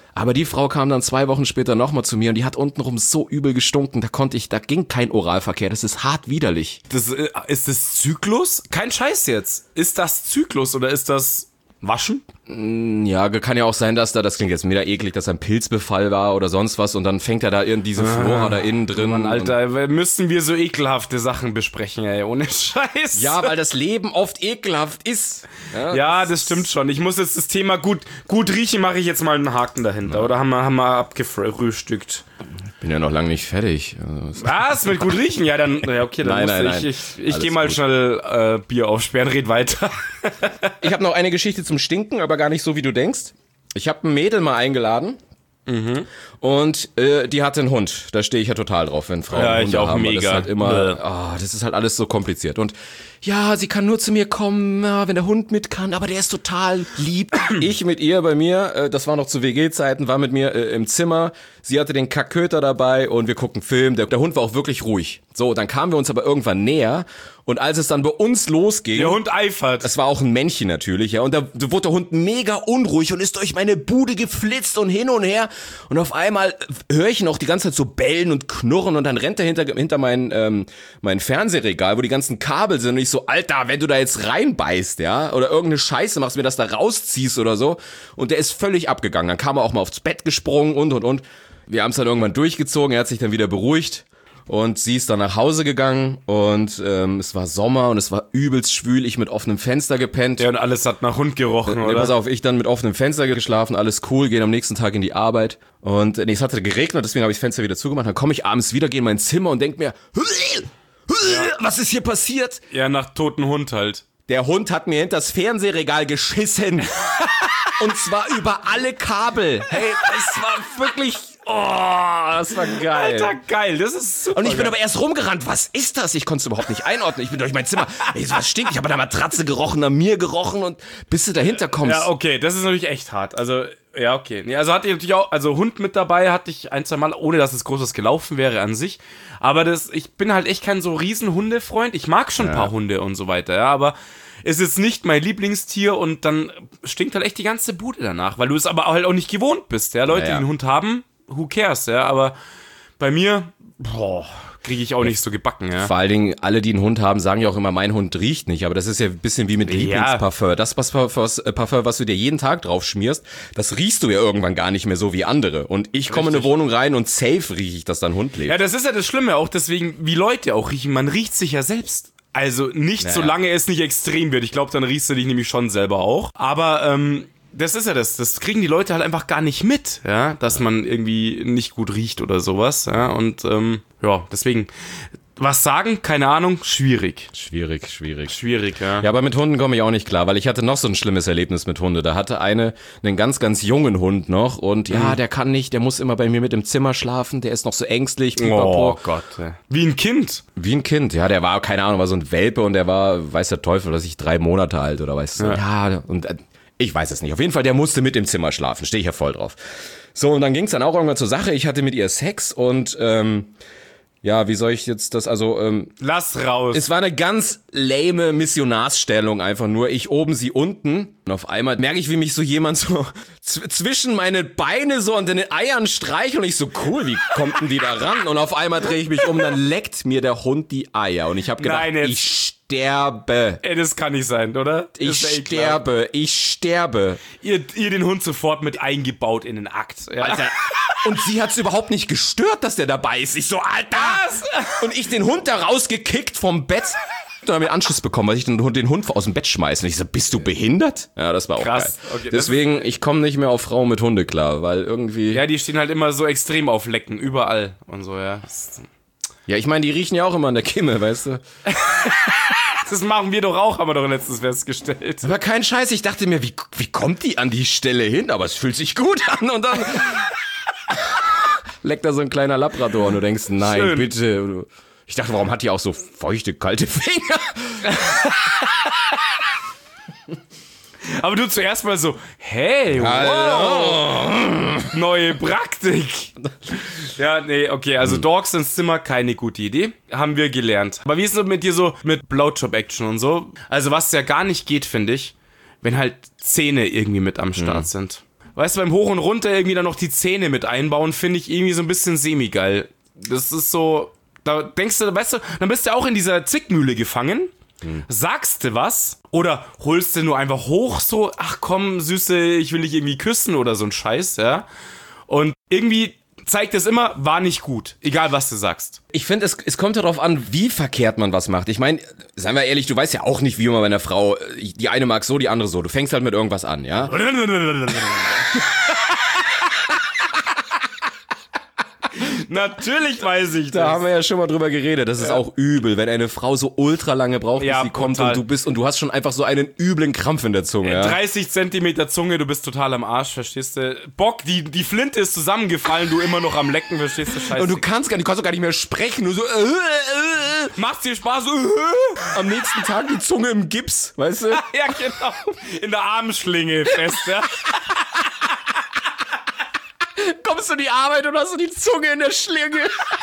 Aber die Frau kam dann zwei Wochen später nochmal zu mir und die hat untenrum so übel gestunken, da konnte ich, da ging kein Oralverkehr, das ist hart widerlich.
Das, ist das Zyklus? Kein Scheiß jetzt. Ist das Zyklus oder ist das Waschen?
Ja, kann ja auch sein, dass da, das klingt jetzt mega eklig, dass ein Pilzbefall war oder sonst was und dann fängt er da irgendwie diese Flora ah, da innen drin.
Mann, Alter, müssen wir so ekelhafte Sachen besprechen, ey, ohne Scheiß.
Ja, weil das Leben oft ekelhaft ist.
Ja, ja das, das stimmt schon. Ich muss jetzt das Thema gut, gut riechen, mache ich jetzt mal einen Haken dahinter. Ja. Oder haben wir, haben wir abgefrühstückt?
Ich bin ja noch lange nicht fertig.
Was? Mit gut riechen? Ja, dann, ja, okay, dann
nein,
muss
nein,
ich,
nein.
ich, ich, ich gehe mal gut. schnell äh, Bier aufsperren, red weiter.
Ich habe noch eine Geschichte zum Stinken, aber gar nicht so, wie du denkst. Ich habe ein Mädel mal eingeladen. Mhm. Und äh, die hatte einen Hund. Da stehe ich ja total drauf, wenn Frauen
ja,
Hunde
ich auch
haben.
Mega.
Das ist halt immer, oh, das ist halt alles so kompliziert. Und ja, sie kann nur zu mir kommen, ja, wenn der Hund mit kann, aber der ist total lieb. Ich mit ihr bei mir, äh, das war noch zu W G-Zeiten, war mit mir äh, im Zimmer. Sie hatte den Kackköter dabei und wir gucken Film. Der, der Hund war auch wirklich ruhig. So, dann kamen wir uns aber irgendwann näher. Und als es dann bei uns losging...
Der Hund eifert.
Es war auch ein Männchen natürlich, ja. Und da wurde der Hund mega unruhig und ist durch meine Bude geflitzt und hin und her. Und auf einmal höre ich ihn auch die ganze Zeit so bellen und knurren. Und dann rennt er hinter, hinter mein, ähm, mein Fernsehregal, wo die ganzen Kabel sind. Und ich so, Alter, wenn du da jetzt reinbeißt, ja, oder irgendeine Scheiße machst, mir das da rausziehst oder so. Und der ist völlig abgegangen. Dann kam er auch mal aufs Bett gesprungen und, und, und. Wir haben es dann irgendwann durchgezogen. Er hat sich dann wieder beruhigt. Und sie ist dann nach Hause gegangen und ähm, es war Sommer und es war übelst schwül, ich mit offenem Fenster gepennt.
Ja, und alles hat nach Hund gerochen,
äh,
oder?
Pass auf, ich dann mit offenem Fenster geschlafen, alles cool, gehen am nächsten Tag in die Arbeit. Und nee, es hatte geregnet, deswegen habe ich das Fenster wieder zugemacht. Dann komme ich abends wieder, gehe in mein Zimmer und denke mir, ja. was ist hier passiert?
Ja, nach toten Hund halt.
Der Hund hat mir hinter das Fernsehregal geschissen. Und zwar über alle Kabel. Hey, das war wirklich... Oh, das war geil.
Alter, geil, das ist super.
Und ich bin
geil.
aber erst rumgerannt. Was ist das? Ich konnte es überhaupt nicht einordnen. Ich bin durch mein Zimmer. Ey, was stinkt? Ich habe an der Matratze gerochen, an mir gerochen und bis du dahinter kommst.
Ja, okay, das ist natürlich echt hart. Also, ja, okay. Nee, also hatte ich natürlich auch, also Hund mit dabei hatte ich ein, zwei Mal, ohne dass es großes gelaufen wäre an sich. Aber das, ich bin halt echt kein so riesen Hundefreund. Ich mag schon ein ja. paar Hunde und so weiter, ja, aber ist jetzt nicht mein Lieblingstier und dann stinkt halt echt die ganze Bude danach, weil du es aber halt auch nicht gewohnt bist, ja. Leute, ja, ja. die einen Hund haben, who cares, ja, aber bei mir, boah, kriege ich auch nicht so gebacken, ja.
Vor allen Dingen, alle, die einen Hund haben, sagen ja auch immer, mein Hund riecht nicht, aber das ist ja ein bisschen wie mit Lieblingsparfum. Das was, was, Parfum, was du dir jeden Tag drauf schmierst, das riechst du ja irgendwann gar nicht mehr so wie andere. Und ich komme in eine Wohnung rein und safe rieche ich, dass da ein Hund lebt.
Ja, das ist ja das Schlimme auch, deswegen, wie Leute auch riechen, man riecht sich ja selbst. Also nicht, naja. solange es nicht extrem wird. Ich glaube, dann riechst du dich nämlich schon selber auch. Aber ähm, das ist ja das. Das kriegen die Leute halt einfach gar nicht mit, ja, dass man irgendwie nicht gut riecht oder sowas. Ja, und ähm, ja, deswegen. Was sagen? Keine Ahnung. Schwierig.
Schwierig, schwierig.
Schwierig, ja.
Ja, aber mit Hunden komme ich auch nicht klar, weil ich hatte noch so ein schlimmes Erlebnis mit Hunde. Da hatte eine einen ganz, ganz jungen Hund noch und ja, mhm. der kann nicht, der muss immer bei mir mit im Zimmer schlafen, der ist noch so ängstlich.
Pipapo. Oh Gott. Wie ein Kind.
Wie ein Kind, ja, der war, keine Ahnung, war so ein Welpe und der war, weiß der Teufel, dass ich drei Monate alt oder weißt du. Ja, ja und äh, ich weiß es nicht. Auf jeden Fall, der musste mit im Zimmer schlafen, stehe ich ja voll drauf. So, und dann ging es dann auch irgendwann zur Sache. Ich hatte mit ihr Sex und ähm, ja, wie soll ich jetzt das, also, ähm...
Lass raus.
Es war eine ganz lame Missionarsstellung einfach nur. Ich oben, sie unten. Und auf einmal merke ich, wie mich so jemand so z- zwischen meine Beine so an den Eiern streicht. Und ich so, cool, wie kommt denn die da ran? Und auf einmal drehe ich mich um, dann leckt mir der Hund die Eier. Und ich habe gedacht,
Nein,
ich sterbe.
Ey, das kann nicht sein, oder?
Ich sterbe, ich sterbe.
Ihr, ihr den Hund sofort mit eingebaut in den Akt. Ja.
Alter. Und sie hat's überhaupt nicht gestört, dass der dabei ist. Ich so, Alter! Was? Und ich den Hund da rausgekickt vom Bett. Und dann mit Anschluss bekommen, weil ich den Hund, den Hund aus dem Bett schmeiße. Und ich so, bist du behindert? Ja, das war auch
krass.
Geil.
Okay,
deswegen, ich komme nicht mehr auf Frauen mit Hunde klar, weil irgendwie...
Ja, die stehen halt immer so extrem auf Lecken, überall und so, ja.
Ja, ich meine, die riechen ja auch immer an der Kimme, weißt du?
Das machen wir doch auch, haben wir doch letztens festgestellt.
Aber kein Scheiß, ich dachte mir, wie, wie kommt die an die Stelle hin? Aber es fühlt sich gut an und dann... leckt da so ein kleiner Labrador und du denkst, nein, schön. Bitte. Ich dachte, warum hat die auch so feuchte, kalte Finger?
Aber du zuerst mal so, hey, wow, neue Praktik. Ja, nee, okay, also Dogs ins Zimmer, keine gute Idee, haben wir gelernt. Aber wie ist es mit dir so mit Blowjob-Action und so? Also was ja gar nicht geht, finde ich, wenn halt Zähne irgendwie mit am Start mhm. sind. weißt du, beim Hoch und Runter irgendwie dann noch die Zähne mit einbauen, finde ich irgendwie so ein bisschen semi-geil. Das ist so, da denkst du, weißt du, dann bist du auch in dieser Zwickmühle gefangen. Hm. Sagst du was? Oder holst du nur einfach hoch so, ach komm, Süße, ich will dich irgendwie küssen oder so ein Scheiß, ja? Und irgendwie zeigt es immer, war nicht gut, egal was du sagst.
Ich finde, es, es kommt darauf an, wie verkehrt man was macht. Ich meine, seien wir ehrlich, du weißt ja auch nicht, wie man bei einer Frau, die eine mag so, die andere so. Du fängst halt mit irgendwas an, ja?
Natürlich weiß ich das.
Da haben wir ja schon mal drüber geredet. Das ist ja auch übel, wenn eine Frau so ultra lange braucht, bis ja, sie kommt total. Und du bist und du hast schon einfach so einen üblen Krampf in der Zunge. Ja?
dreißig Zentimeter Zunge, du bist total am Arsch, verstehst du? Bock, die, die Flinte ist zusammengefallen, du immer noch am Lecken, verstehst du? Scheiße.
Und du kannst gar nicht, du kannst doch gar nicht mehr sprechen. Du so, äh, äh.
Macht's dir Spaß? Äh.
Am nächsten Tag die Zunge im Gips, weißt du?
Ja, genau. In der Armschlinge fest, ja.
Kommst du in die Arbeit und hast du die Zunge in der Schlinge.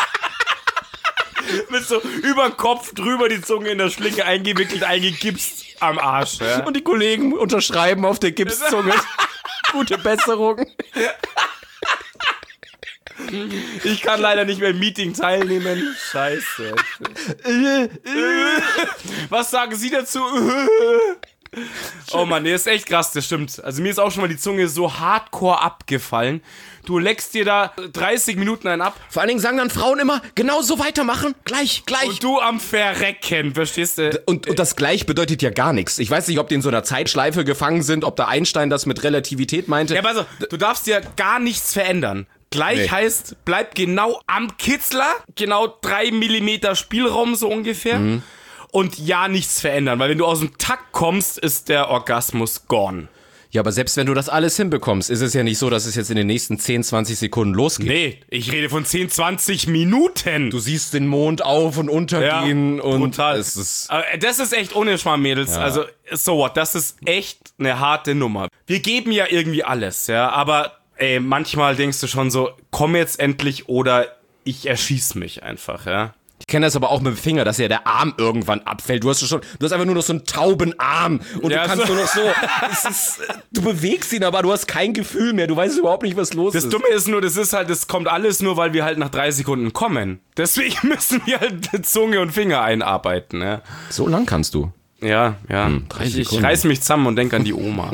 Mit so über den Kopf drüber die Zunge in der Schlinge eingewickelt, eingegipst am Arsch. Ja?
Und die Kollegen unterschreiben auf der Gipszunge. Gute Besserung.
Ich kann leider nicht mehr im Meeting teilnehmen. Scheiße. Was sagen Sie dazu? Oh Mann, nee, ist echt krass, das stimmt. Also mir ist auch schon mal die Zunge so hardcore abgefallen. Du leckst dir da dreißig Minuten einen ab.
Vor allen Dingen sagen dann Frauen immer, genau so weitermachen, gleich, gleich.
Und du am Verrecken, verstehst du?
Und, und das gleich bedeutet ja gar nichts. Ich weiß nicht, ob die in so einer Zeitschleife gefangen sind, ob der Einstein das mit Relativität meinte.
Ja, aber also, du darfst ja gar nichts verändern. Gleich nee. Heißt, bleib genau am Kitzler, genau drei Millimeter Spielraum so ungefähr. Mhm. Und ja, nichts verändern, weil wenn du aus dem Takt kommst, ist der Orgasmus gone.
Ja, aber selbst wenn du das alles hinbekommst, ist es ja nicht so, dass es jetzt in den nächsten zehn, zwanzig Sekunden losgeht.
Nee, ich rede von zehn, zwanzig Minuten.
Du siehst den Mond auf- und untergehen.
Ja,
und
brutal.
Es ist
aber das ist echt ohne Schmarrn, Mädels. Ja. Also, so what, das ist echt eine harte Nummer. Wir geben ja irgendwie alles, ja, aber ey, manchmal denkst du schon so, komm jetzt endlich oder ich erschieß mich einfach, ja.
Ich kenne das aber auch mit dem Finger, dass ja der Arm irgendwann abfällt. Du hast schon, du hast einfach nur noch so einen tauben Arm und ja, du kannst so. nur noch so, es ist, du bewegst ihn, aber du hast kein Gefühl mehr. Du weißt überhaupt nicht, was los
das
ist.
Das Dumme ist nur, das ist halt, das kommt alles nur, weil wir halt nach drei Sekunden kommen. Deswegen müssen wir halt mit Zunge und Finger einarbeiten. Ja.
So lang kannst du?
Ja, ja. Hm, drei ich, ich reiß mich zusammen und denk an die Oma.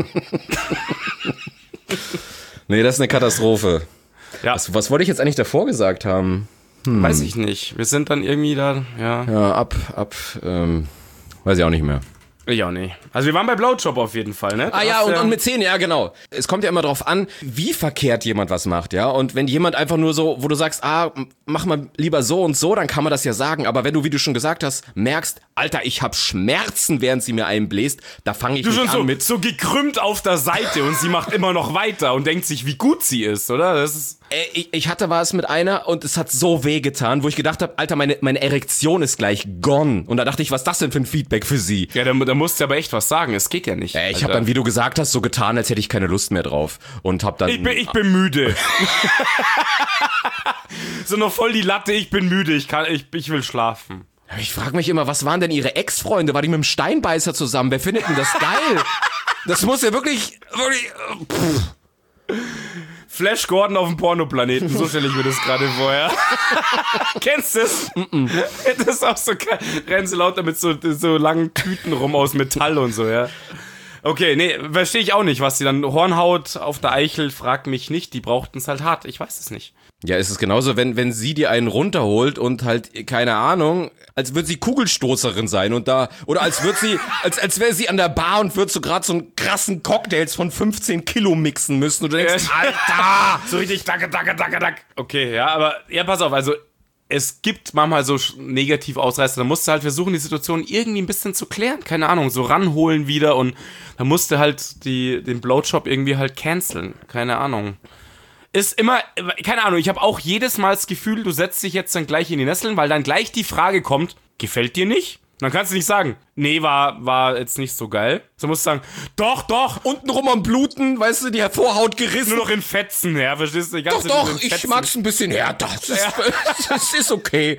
Nee, das ist eine Katastrophe.
Ja.
Was, was wollte ich jetzt eigentlich davor gesagt haben?
Hm. Weiß ich nicht. Wir sind dann irgendwie da, ja.
Ja, ab, ab, ähm, weiß ich auch nicht mehr.
Ich auch nicht. Also wir waren bei Blowjob auf jeden Fall, ne? Du
ah ja und, ja, und mit Zähnen, ja genau. Es kommt ja immer drauf an, wie verkehrt jemand was macht, ja. Und wenn jemand einfach nur so, wo du sagst, ah, mach mal lieber so und so, dann kann man das ja sagen. Aber wenn du, wie du schon gesagt hast, merkst, Alter, ich hab Schmerzen, während sie mir einbläst, da fange ich
du
nicht
schon
an
so,
mit...
so gekrümmt auf der Seite und sie macht immer noch weiter und denkt sich, wie gut sie ist, oder? Das ist...
Äh, ich, ich hatte was mit einer und es hat so weh getan, wo ich gedacht habe, Alter, meine, meine Erektion ist gleich gone. Und da dachte ich, was ist das denn für ein Feedback für sie?
Ja, da, da musst du aber echt was sagen, es geht ja nicht.
Äh, ich habe dann, wie du gesagt hast, so getan, als hätte ich keine Lust mehr drauf. Und hab dann...
Ich bin, ich bin müde. So noch voll die Latte, ich bin müde, ich, kann, ich, ich will schlafen.
Ich frage mich immer, was waren denn ihre Ex-Freunde? War die mit dem Steinbeißer zusammen? Wer findet denn das geil? Das muss ja wirklich... wirklich pff.
Flash Gordon auf dem Pornoplaneten, so stelle ich mir das gerade vor, ja. Kennst du das? Mm-mm. Das ist auch so geil. Rennen sie lauter mit so, so langen Tüten rum aus Metall und so, ja. Okay, nee, verstehe ich auch nicht, was sie dann Hornhaut auf der Eichel, frag mich nicht, die brauchten es halt hart, ich weiß es nicht.
Ja, ist es genauso, wenn, wenn sie dir einen runterholt und halt, keine Ahnung, als würde sie Kugelstoßerin sein und da, oder als würde sie, als, als wäre sie an der Bar und würde so gerade so einen krassen Cocktails von fünfzehn Kilo mixen müssen und du denkst, Alter!
So richtig dacke, dacke, dacke, dacke. Okay, ja, aber, ja, pass auf, also, es gibt manchmal so negativ Ausreißer, da musst du halt versuchen, die Situation irgendwie ein bisschen zu klären, keine Ahnung, so ranholen wieder und da musst du halt die, den Blowjob irgendwie halt canceln, keine Ahnung. Ist immer, keine Ahnung, ich habe auch jedes Mal das Gefühl, du setzt dich jetzt dann gleich in die Nesseln, weil dann gleich die Frage kommt, gefällt dir nicht? Und dann kannst du nicht sagen, nee, war, war jetzt nicht so geil. So musst du sagen, doch, doch, untenrum am Bluten, weißt du, die Vorhaut gerissen. Nur noch in Fetzen, ja, verstehst du? Die ganze
doch, doch, ich mag's ein bisschen härter, das ist, ja. Das ist okay.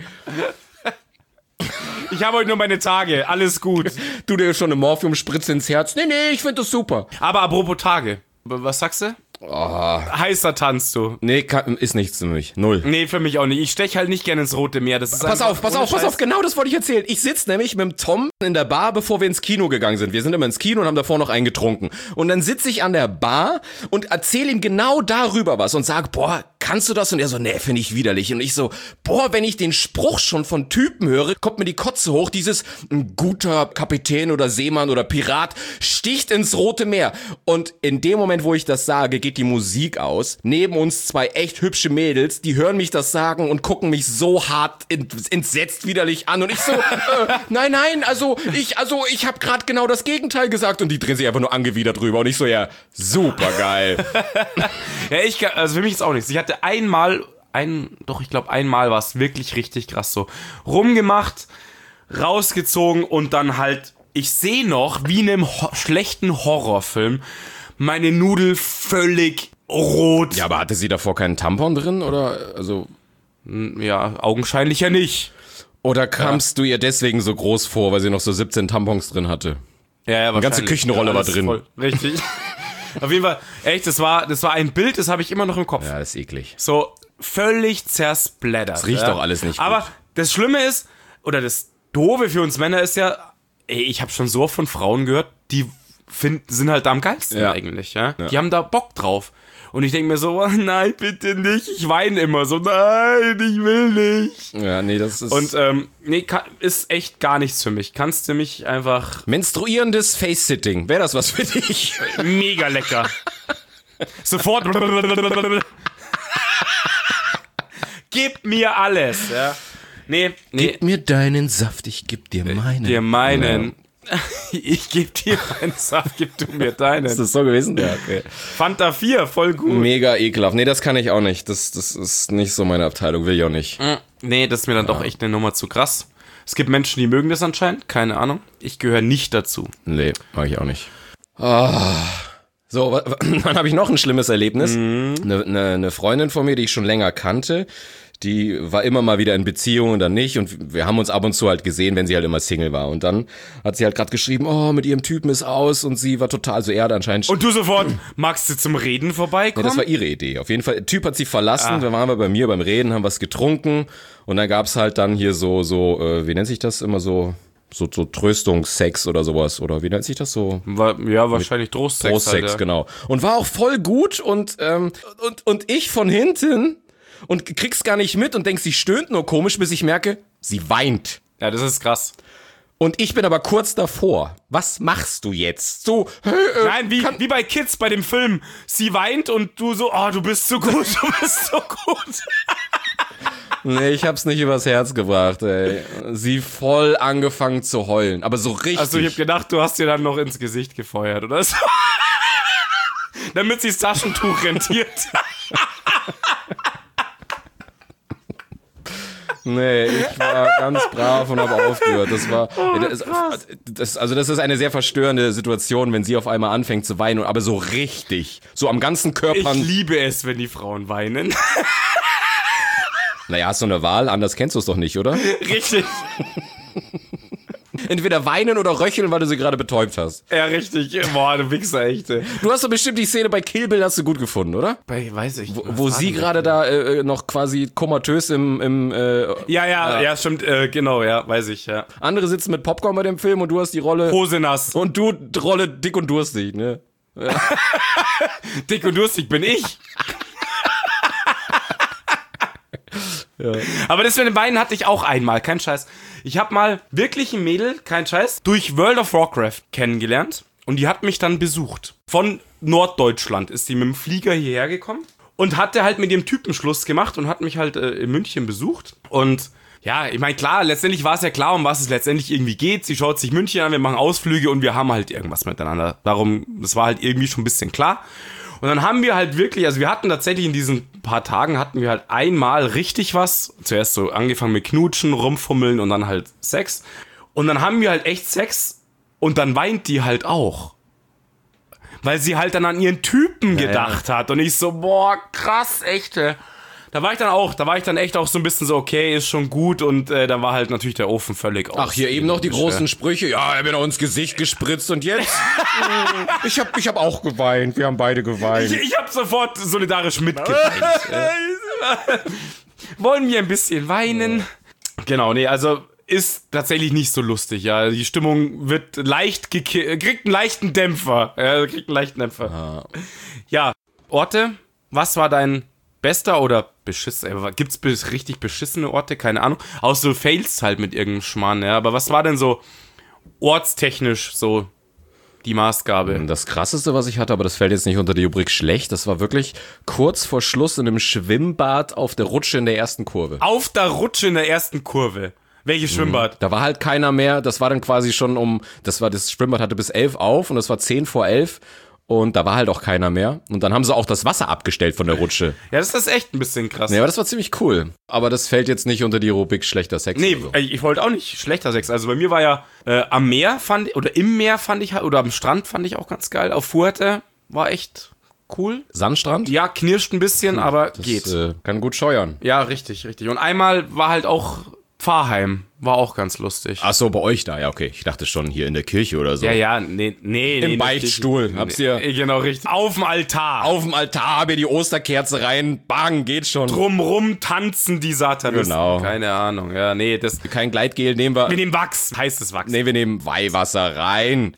Ich habe heute nur meine Tage, alles gut.
Du dir schon eine Morphiumspritze ins Herz? Nee, nee, ich finde das super.
Aber apropos Tage, was sagst du? Oh. Heißer tanzt du.
Nee, kann, ist nichts für mich. Null.
Nee, für mich auch nicht. Ich stech halt nicht gerne ins Rote Meer. Das ist
pass auf, pass auf, pass auf, genau das wollte ich erzählen. Ich sitze nämlich mit dem Tom in der Bar, bevor wir ins Kino gegangen sind. Wir sind immer ins Kino und haben davor noch einen getrunken. Und dann sitze ich an der Bar und erzähle ihm genau darüber was und sage, boah, kannst du das? Und er so, nee, finde ich widerlich. Und ich so, boah, wenn ich den Spruch schon von Typen höre, kommt mir die Kotze hoch. Dieses, ein guter Kapitän oder Seemann oder Pirat sticht ins Rote Meer. Und in dem Moment, wo ich das sage, geht die Musik aus. Neben uns zwei echt hübsche Mädels, die hören mich das sagen und gucken mich so hart entsetzt widerlich an. Und ich so, äh, nein, nein, also ich, also ich habe gerade genau das Gegenteil gesagt. Und die drehen sich einfach nur angewidert drüber. Und ich so, ja, super geil.
Ja, ich, also für mich ist auch nichts. Ich hatte einmal, ein, doch ich glaube einmal war es wirklich richtig krass so. Rumgemacht, rausgezogen und dann halt, ich sehe noch, wie in einem ho- schlechten Horrorfilm, meine Nudel völlig rot.
Ja, aber hatte sie davor keinen Tampon drin, oder, also...
Ja, augenscheinlich ja nicht.
Oder kamst ja. du ihr deswegen so groß vor, weil sie noch so siebzehn Tampons drin hatte?
Ja, ja,
eine ganze Küchenrolle ja, war drin.
Voll, richtig. Auf jeden Fall, echt, das war, das war ein Bild, das habe ich immer noch im Kopf.
Ja, das ist eklig.
So, völlig zersplattert.
Das riecht
ja.
doch alles nicht gut.
Aber das Schlimme ist, oder das Doofe für uns Männer ist ja, ey, ich habe schon so oft von Frauen gehört, die find, sind halt da am geilsten ja. eigentlich, ja? ja. Die haben da Bock drauf. Und ich denke mir so, oh, nein, bitte nicht. Ich weine immer so, nein, ich will nicht.
Ja, nee, das ist...
Und, ähm, nee, kann, ist echt gar nichts für mich. Kannst du mich einfach...
Menstruierendes Face-Sitting, wäre das was für dich?
Mega lecker. Sofort... Gib mir alles, ja. Nee, nee.
Gib mir deinen Saft, ich geb dir meinen.
Dir meinen... Ja. Ich geb dir meinen Saft, gib du mir deinen.
Ist das so gewesen? Ja, okay.
Fanta vier, voll gut.
Mega ekelhaft. Nee, das kann ich auch nicht. Das, das ist nicht so meine Abteilung, will ich auch nicht.
Nee, das ist mir dann ja. doch echt eine Nummer zu krass. Es gibt Menschen, die mögen das anscheinend, keine Ahnung. Ich gehöre nicht dazu.
Nee, mag ich auch nicht. Oh. So, dann habe ich noch ein schlimmes Erlebnis. Mhm. Eine, eine, eine Freundin von mir, die ich schon länger kannte, die war immer mal wieder in Beziehung und dann nicht und wir haben uns ab und zu halt gesehen, wenn sie halt immer Single war und dann hat sie halt gerade geschrieben, oh, mit ihrem Typen ist aus und sie war total, also er hat anscheinend...
Und du sofort, magst du zum Reden vorbeikommen?
Ja, das war ihre Idee, auf jeden Fall. Der Typ hat sie verlassen, ah. dann waren wir bei mir beim Reden, haben was getrunken und dann gab's halt dann hier so, so, äh, wie nennt sich das immer so... So, so Tröstungssex oder sowas, oder wie nennt sich das so?
War, ja, wahrscheinlich Trostsex.
Trostsex, halt, ja. Genau. Und war auch voll gut und, ähm, und, und ich von hinten und krieg's gar nicht mit und denkst, sie stöhnt nur komisch, bis ich merke, sie weint.
Ja, das ist krass.
Und ich bin aber kurz davor. Was machst du jetzt? So, hey, äh,
Nein, wie, wie bei Kids bei dem Film. Sie weint und du so, oh, du bist so gut, du bist so gut.
Nee, ich hab's nicht übers Herz gebracht, ey. Sie voll angefangen zu heulen, aber so richtig.
Also ich hab gedacht, du hast dir dann noch ins Gesicht gefeuert, oder so? Damit sie das Taschentuch rentiert.
Nee, ich war ganz brav und habe aufgehört. Das war, oh, das, das, also das ist eine sehr verstörende Situation, wenn sie auf einmal anfängt zu weinen, aber so richtig, so am ganzen Körper.
Ich liebe es, wenn die Frauen weinen.
Naja, hast du eine Wahl? Anders kennst du es doch nicht, oder?
Richtig.
Entweder weinen oder röcheln, weil du sie gerade betäubt hast.
Ja, richtig. Boah, du Wichser, echt.
Du hast doch bestimmt die Szene bei Kill Bill hast du gut gefunden, oder?
Bei, weiß ich.
Wo, wo sie gerade da äh, noch quasi komatös im... im äh,
ja, ja, äh, ja, stimmt. Äh, genau, ja, weiß ich, ja.
Andere sitzen mit Popcorn bei dem Film und du hast die Rolle...
Hose nass.
Und du Rolle dick und durstig, ne? Ja.
Dick und durstig bin ich. Ja. Aber das mit den Beinen hatte ich auch einmal, kein Scheiß. Ich habe mal wirklich ein Mädel, kein Scheiß, durch World of Warcraft kennengelernt und die hat mich dann besucht. Von Norddeutschland ist sie mit dem Flieger hierher gekommen und hatte halt mit ihrem Typen Schluss gemacht und hat mich halt äh, in München besucht. Und ja, ich meine, klar, letztendlich war es ja klar, um was es letztendlich irgendwie geht. Sie schaut sich München an, wir machen Ausflüge und wir haben halt irgendwas miteinander. Darum, das war halt irgendwie schon ein bisschen klar. Und dann haben wir halt wirklich, also wir hatten tatsächlich in diesen paar Tagen, hatten wir halt einmal richtig was. Zuerst so angefangen mit Knutschen, Rumfummeln und dann halt Sex. Und dann haben wir halt echt Sex und dann weint die halt auch. Weil sie halt dann an ihren Typen ja, gedacht ja. hat. Und ich so, boah, krass, echte. Da war ich dann auch, da war ich dann echt auch so ein bisschen so, okay, ist schon gut und äh, da war halt natürlich der Ofen völlig aus.
Ach, hier eben noch die großen Sprüche. Ja, er wird auch ins Gesicht gespritzt und jetzt? ich hab, ich hab auch geweint, wir haben beide geweint.
Ich, ich hab sofort solidarisch mitgeweint. Wollen wir ein bisschen weinen? Ja. Genau, nee, also ist tatsächlich nicht so lustig, ja. Die Stimmung wird leicht gekillt, kriegt einen leichten Dämpfer. Ja, kriegt einen leichten Dämpfer.
Ah.
Ja, Orte, was war dein bester oder beschissen, äh, gibt's bis richtig beschissene Orte? Keine Ahnung. Auch so Fails halt mit irgendeinem Schmarrn, ja. Aber was war denn so ortstechnisch so die Maßgabe?
Das Krasseste, was ich hatte, aber das fällt jetzt nicht unter die Rubrik schlecht, das war wirklich kurz vor Schluss in einem Schwimmbad auf der Rutsche in der ersten Kurve.
Auf der Rutsche in der ersten Kurve? Welches Schwimmbad?
Mhm. Da war halt keiner mehr, das war dann quasi schon um, das war, das Schwimmbad hatte bis elf auf und das war zehn vor elf. Und da war halt auch keiner mehr. Und dann haben sie auch das Wasser abgestellt von der Rutsche.
Ja, das ist echt ein bisschen krass.
Nee, aber das war ziemlich cool. Aber das fällt jetzt nicht unter die Rubrik schlechter Sex.
Nee,
so.
ich wollte auch nicht schlechter Sex. Also bei mir war ja äh, am Meer fand ich, oder im Meer fand ich, oder am Strand fand ich auch ganz geil. Auf Fuerte war echt cool.
Sandstrand?
Ja, knirscht ein bisschen, hm, aber
das,
geht.
Äh, kann gut scheuern.
Ja, richtig, richtig. Und einmal war halt auch Pfarrheim. War auch ganz lustig.
Ach so, bei euch da, ja, okay. Ich dachte schon hier in der Kirche oder so.
Ja, ja, nee, nee.
Im
nee,
Beichtstuhl. Nee, Hab's ihr.
Nee, genau, richtig. Auf dem Altar.
Auf dem Altar hab ihr die Osterkerze rein. Bang, geht schon.
Drumrum tanzen die Satanisten.
Genau.
Keine Ahnung, ja, nee, das.
Kein Gleitgel nehmen wir.
Wir nehmen Wachs, heißes Wachs.
Nee, wir nehmen Weihwasser rein.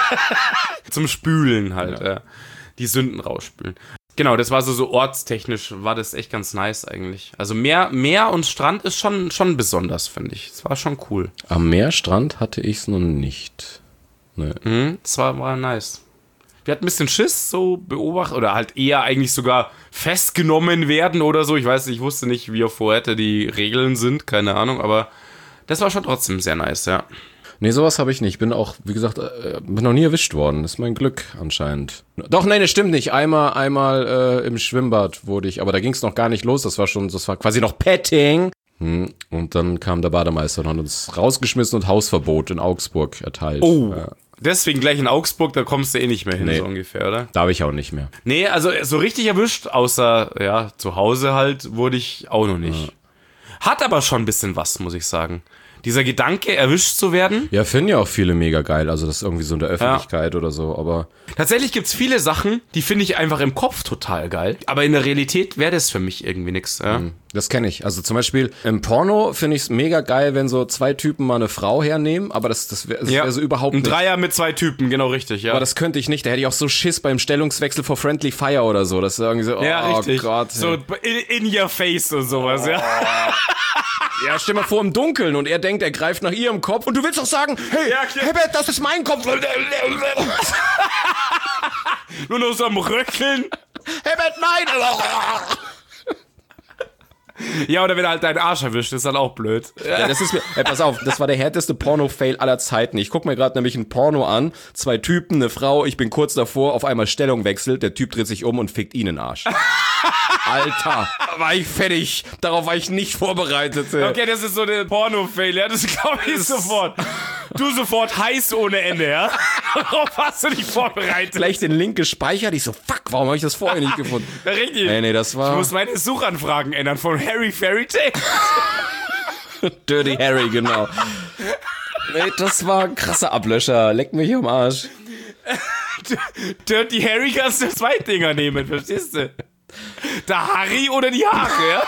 Zum Spülen halt, ja. Ja. Die Sünden rausspülen. Genau, das war so, so ortstechnisch, war das echt ganz nice eigentlich. Also Meer, Meer und Strand ist schon, schon besonders, finde ich. Es war schon cool.
Am Meerstrand hatte ich's noch nicht. Nee.
Mhm, das war, war nice. Wir hatten ein bisschen Schiss, so beobachtet, oder halt eher eigentlich sogar festgenommen werden oder so. Ich weiß nicht, ich wusste nicht, wie auf Fuerte die Regeln sind, keine Ahnung, aber das war schon trotzdem sehr nice, ja.
Nee, sowas habe ich nicht. Bin auch, wie gesagt, äh, bin noch nie erwischt worden. Das ist mein Glück anscheinend. Doch, nein, das stimmt nicht. Einmal, einmal äh, im Schwimmbad wurde ich, aber da ging es noch gar nicht los. Das war schon, das war quasi noch Petting. Hm. Und dann kam der Bademeister und hat uns rausgeschmissen und Hausverbot in Augsburg erteilt.
Oh,
ja.
Deswegen gleich in Augsburg, da kommst du eh nicht mehr hin, nee. So ungefähr, oder?
Darf ich auch nicht mehr.
Nee, also so richtig erwischt, außer, ja, zu Hause halt, wurde ich auch noch nicht. Ja. Hat aber schon ein bisschen was, muss ich sagen. Dieser Gedanke, erwischt zu werden.
Ja, finden ja auch viele mega geil. Also das ist irgendwie so in der Öffentlichkeit ja. oder so, aber...
Tatsächlich gibt's viele Sachen, die finde ich einfach im Kopf total geil. Aber in der Realität wäre das für mich irgendwie nix. Ja?
Das kenne ich. Also zum Beispiel im Porno finde ich es mega geil, wenn so zwei Typen mal eine Frau hernehmen, aber das, das wäre
ja.
wär so überhaupt nicht.
Ein Dreier mit zwei Typen, genau richtig, ja.
Aber das könnte ich nicht. Da hätte ich auch so Schiss beim Stellungswechsel vor Friendly Fire oder so. Das ist irgendwie so, oh
ja, richtig.
Gott.
So in, in your face und sowas, oh. ja.
Ja, stell mal vor im Dunkeln und er denkt, er greift nach ihrem Kopf und du willst doch sagen, hey, ja, Herbert, das ist mein Kopf.
Nur noch so am Röckeln.
Herbert, nein.
Ja, oder wenn er halt deinen Arsch erwischt, ist dann auch blöd.
Ja, das ist mir, hey, pass auf, das war der härteste Porno-Fail aller Zeiten. Ich guck mir gerade nämlich ein Porno an, zwei Typen, eine Frau, ich bin kurz davor, auf einmal Stellung wechselt, der Typ dreht sich um und fickt ihn in den Arsch. Alter, war ich fertig. Darauf war ich nicht vorbereitet.
Okay, das ist so eine Porno-Fail, ja, das glaube ich sofort. Du sofort heiß ohne Ende, ja? Darauf hast du dich vorbereitet.
Gleich den Link gespeichert, ich so, fuck, warum habe ich das vorher nicht gefunden?
Ja, richtig.
Nee, nee, das war...
Ich muss meine Suchanfragen ändern von Harry Fairy Tale.
Dirty Harry, genau. Nee, das war ein krasser Ablöscher. Leck mich am Arsch.
Dirty Harry kannst du zwei Dinger nehmen, verstehst du? Der Harry oder die Haare, ja?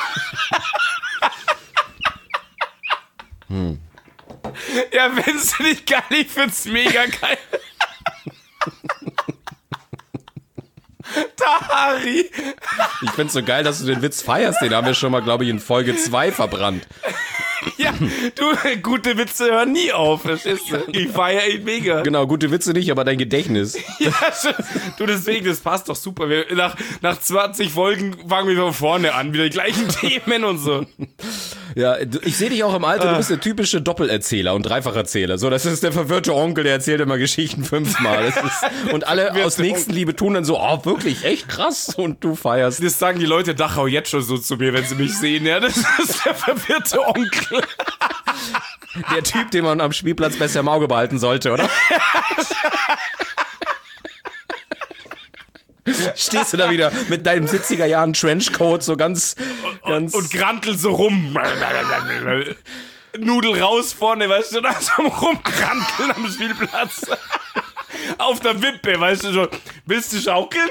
Hm.
Ja, findest du nicht geil? Ich find's mega geil. Der Harry.
Ich find's so geil, dass du den Witz feierst. Den haben wir schon mal, glaube ich, in Folge zwei verbrannt.
Ja, du, gute Witze hören nie auf, verstehst du? Ich feier ihn mega.
Genau, gute Witze nicht, aber dein Gedächtnis.
Ja, du, deswegen, das passt doch super. Wir, nach, nach zwanzig Folgen fangen wir von vorne an, wieder die gleichen Themen und so.
Ja, ich sehe dich auch im Alter, du bist der typische Doppelerzähler und Dreifacherzähler. So, das ist der verwirrte Onkel, der erzählt immer Geschichten fünfmal. Das ist, und alle aus Nächstenliebe tun dann so, oh, wirklich, echt krass. Und du feierst.
Das sagen die Leute Dachau jetzt schon so zu mir, wenn sie mich sehen. Ja, das ist der verwirrte Onkel.
Der Typ, den man am Spielplatz besser im Auge behalten sollte, oder? Stehst du da wieder mit deinem siebziger Jahren Trenchcoat so ganz, ganz...
Und, und grantel so rum. Nudel raus vorne, weißt du, da so rumkrankeln am Spielplatz. Auf der Wippe, weißt du schon. Willst du schaukeln?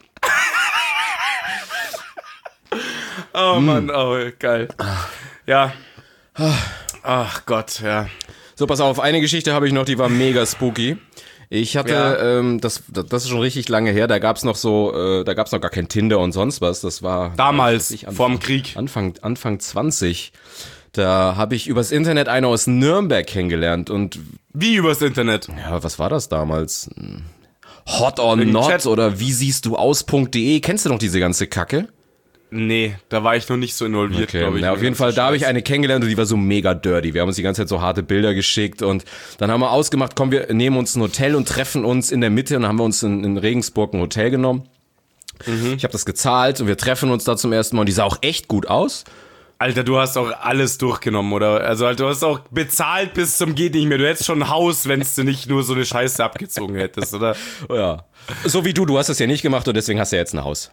Oh Mann, oh, geil. Ja. Ach Gott, ja.
So, pass auf, eine Geschichte habe ich noch, die war mega spooky. Ich hatte, ja. ähm, das, das ist schon richtig lange her, da gab's noch so, äh, da gab's noch gar kein Tinder und sonst was, das war...
Damals, Anfang, vorm Krieg.
Anfang, Anfang zwanzig, da habe ich übers Internet eine aus Nürnberg kennengelernt und...
Wie übers Internet?
Ja, was war das damals? Hot or Not Chat oder wie siehst du aus.de, kennst du noch diese ganze Kacke?
Nee, da war ich noch nicht so involviert,
okay.
glaube ich.
Ja, auf jeden Fall, da habe ich eine kennengelernt und die war so mega dirty. Wir haben uns die ganze Zeit so harte Bilder geschickt und dann haben wir ausgemacht, komm, wir nehmen uns ein Hotel und treffen uns in der Mitte und dann haben wir uns in, in Regensburg ein Hotel genommen. Mhm. Ich habe das gezahlt und wir treffen uns da zum ersten Mal und die sah auch echt gut aus.
Alter, du hast auch alles durchgenommen, oder? Also du hast auch bezahlt bis zum geht nicht mehr. Du hättest schon ein Haus, wenn du nicht nur so eine Scheiße abgezogen hättest, oder?
Ja. So wie du, du hast das ja nicht gemacht und deswegen hast du ja jetzt ein Haus.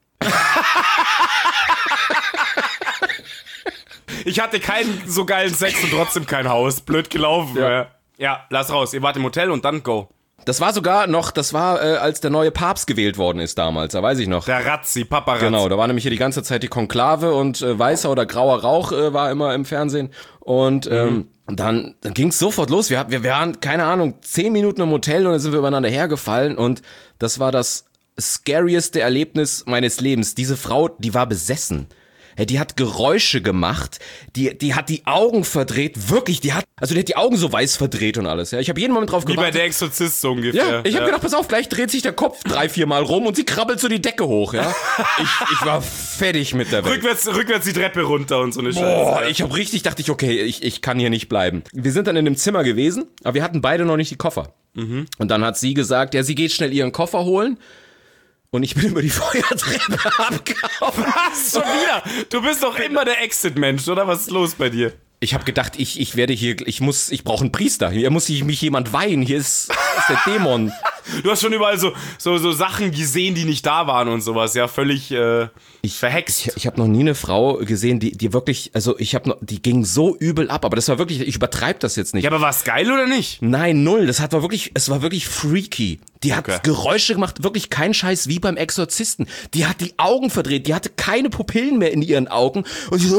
Ich hatte keinen so geilen Sex und trotzdem kein Haus. Blöd gelaufen. Ja, ja, lass raus. Ihr wart im Hotel und dann go.
Das war sogar noch, das war, äh, als der neue Papst gewählt worden ist damals, da weiß ich noch.
Der Razzi, Paparazzi.
Genau, da war nämlich hier die ganze Zeit die Konklave und äh, weißer oder grauer Rauch äh, war immer im Fernsehen. Und ähm, mhm. dann, dann ging es sofort los. Wir, wir, wir waren, keine Ahnung, zehn Minuten im Hotel und dann sind wir übereinander hergefallen und das war das scarieste Erlebnis meines Lebens. Diese Frau, die war besessen. Hey, die hat Geräusche gemacht, die die hat die Augen verdreht, wirklich, die hat, also die hat die Augen so weiß verdreht und alles, ja. Ich habe jeden Moment drauf gewartet.
Wie bei der Exorzist so ungefähr.
Ja, ich habe
ja.
gedacht, pass auf, gleich dreht sich der Kopf drei, vier Mal rum und sie krabbelt so die Decke hoch, ja. Ich, ich war fertig mit der Welt.
Rückwärts, rückwärts die Treppe runter und so eine Scheiße.
Boah, ich habe richtig, dachte ich, okay, ich, ich kann hier nicht bleiben. Wir sind dann in dem Zimmer gewesen, aber wir hatten beide noch nicht die Koffer. Mhm. Und dann hat sie gesagt, ja, sie geht schnell ihren Koffer holen. Und ich bin über die Feuertreppe abgehauen.
Was? Schon wieder? Du bist doch immer der Exit-Mensch, oder? Was ist los bei dir?
Ich habe gedacht, ich, ich werde hier, ich muss, ich brauche einen Priester. Hier muss sich mich jemand weihen. Hier ist, ist der Dämon.
Du hast schon überall so, so, so Sachen gesehen, die nicht da waren und sowas. Ja, völlig äh,
ich,
verhext.
Ich, ich habe noch nie eine Frau gesehen, die, die wirklich, also ich habe, die ging so übel ab. Aber das war wirklich, ich übertreibe das jetzt nicht.
Ja, aber war es geil oder nicht?
Nein, null. Das hat war wirklich, es war wirklich freaky. Die hat okay. Geräusche gemacht, wirklich kein Scheiß wie beim Exorzisten. Die hat die Augen verdreht, die hatte keine Pupillen mehr in ihren Augen und die so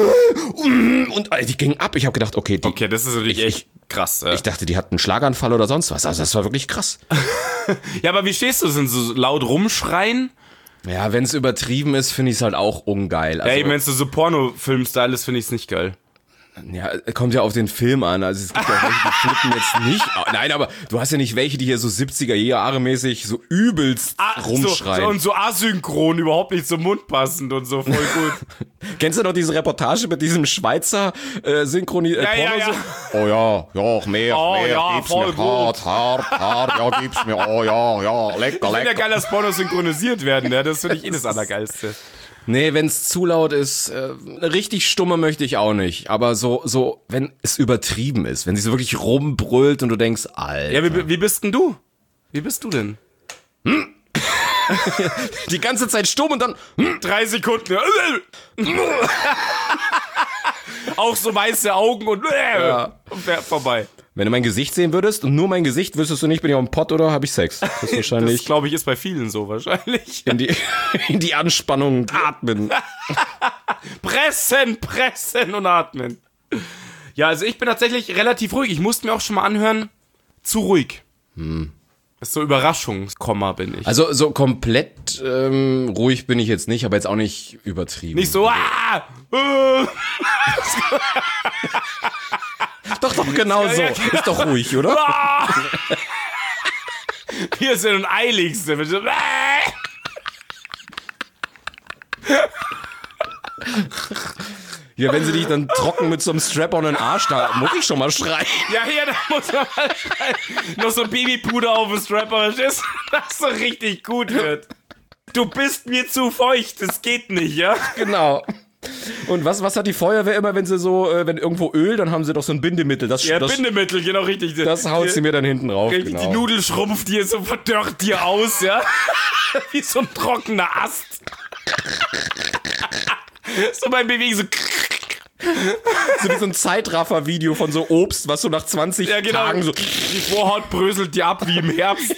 und die ging ab. Ich habe gedacht, okay, die,
okay, das ist natürlich
ich,
echt krass. Ja.
Ich dachte, die hat einen Schlaganfall oder sonst was. Also das war wirklich krass.
Ja, aber wie stehst du? Sind so laut rumschreien?
Ja, wenn es übertrieben ist, finde ich es halt auch ungeil. Also,
ja, eben wenn es so Porno-Film-Style ist, finde ich es nicht geil.
Ja, kommt ja auf den Film an. Also es gibt ja welche, die flippen jetzt nicht. Nein, aber du hast ja nicht welche, die hier so siebziger Jahre mäßig so übelst ah, rumschreien.
So, so, und so asynchron, überhaupt nicht zum Mund passend und so, voll gut.
Kennst du noch diese Reportage mit diesem Schweizer äh, Synchroni... Äh,
ja, ja, ja.
So? Oh ja, ja, mehr,
oh,
mehr,
ja,
gib's
voll
mir
gut.
hart, hart, hart, ja, gib's mir, oh ja, ja, lecker,
ich
lecker.
Ich finde ja geil, dass Pornos synchronisiert werden, ja, das finde ich eh das Allergeilste.
Nee, wenn's zu laut ist, äh, richtig stumme möchte ich auch nicht. Aber so, so, wenn es übertrieben ist, wenn sie so wirklich rumbrüllt und du denkst, Alter.
Ja, wie, wie bist denn du? Wie bist du denn?
Hm? Die ganze Zeit stumm und dann
hm? drei Sekunden. Auch so weiße Augen und,
ja.
und vorbei.
Wenn du mein Gesicht sehen würdest und nur mein Gesicht, wüsstest du nicht, bin ich auf dem Pott oder habe ich Sex? Das ist wahrscheinlich.
Das, glaube ich, ist bei vielen so wahrscheinlich.
In die, in die Anspannung atmen.
Pressen, pressen und atmen. Ja, also ich bin tatsächlich relativ ruhig. Ich musste mir auch schon mal anhören, zu ruhig. Hm. Das ist so Überraschungskomma bin ich.
Also so komplett ähm, ruhig bin ich jetzt nicht, aber jetzt auch nicht übertrieben.
Nicht so, ah! Äh.
Doch, doch, genau so. Ist doch ruhig, oder?
Wir sind ein Eiligste.
Ja, wenn sie dich dann trocken mit so einem Strap-on in den Arsch, da muss ich schon mal schreien.
Ja, ja, da muss man mal schreien. Noch so Babypuder auf dem Strap-on, dass das so richtig gut wird. Du bist mir zu feucht, das geht nicht, ja?
Genau. Und was, was hat die Feuerwehr immer, wenn sie so, äh, wenn irgendwo Öl, dann haben sie doch so ein Bindemittel. Das,
ja,
das,
Bindemittel, genau richtig.
Das haut sie mir dann hinten rauf.
Richtig,
genau.
Die Nudel schrumpft dir so verdörrt dir aus, ja. Wie so ein trockener Ast. So beim Bewegen so.
So wie so ein Zeitraffer-Video von so Obst, was so nach zwanzig
ja, genau.
Tagen so.
Die Vorhaut bröselt dir ab wie im Herbst.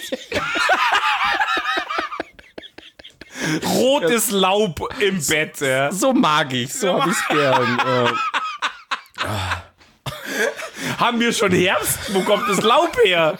Rotes Laub im Bett, ja.
So mag ich, so hab ich's gern. äh.
Haben wir schon Herbst? Wo kommt das Laub her?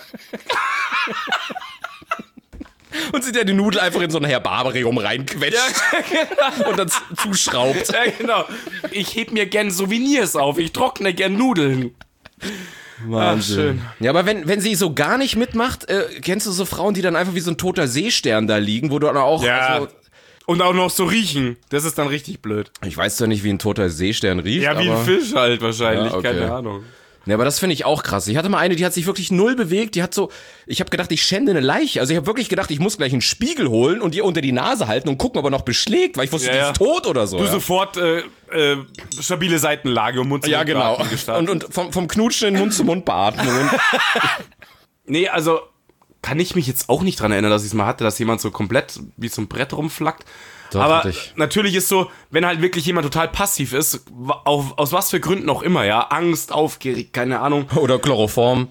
Und sie ja die Nudel einfach in so ein Herbarium reinquetscht
ja, genau.
und dann zuschraubt.
Ja, genau. Ich heb mir gern Souvenirs auf, ich trockne gern Nudeln.
Wahnsinn. Ach, schön. Ja, aber wenn, wenn sie so gar nicht mitmacht, äh, kennst du so Frauen, die dann einfach wie so ein toter Seestern da liegen, wo du dann auch...
Ja.
Also,
und auch noch so riechen. Das ist dann richtig blöd.
Ich weiß zwar nicht, wie ein toter Seestern riecht,
Ja, wie
aber,
ein Fisch halt wahrscheinlich,
ja, okay.
keine Ahnung.
Ja, aber das finde ich auch krass. Ich hatte mal eine, die hat sich wirklich null bewegt. Die hat so, ich habe gedacht, ich schände eine Leiche. Also ich habe wirklich gedacht, ich muss gleich einen Spiegel holen und ihr unter die Nase halten und gucken, ob er noch beschlägt, weil ich wusste,
ja,
die
ja.
ist tot oder so.
Du
ja.
sofort äh, äh, stabile Seitenlage und Mund zu
Ja,
Mund
genau.
gestartet.
Und, und vom, vom Knutschen in Mund zu Mund Beatmung.
Nee, also kann ich mich jetzt auch nicht dran erinnern, dass ich es mal hatte, dass jemand so komplett wie so ein Brett rumflackt. Doch, aber richtig. Natürlich ist so, wenn halt wirklich jemand total passiv ist, auf, aus was für Gründen auch immer, ja, Angst, aufgeregt, keine Ahnung.
Oder Chloroform.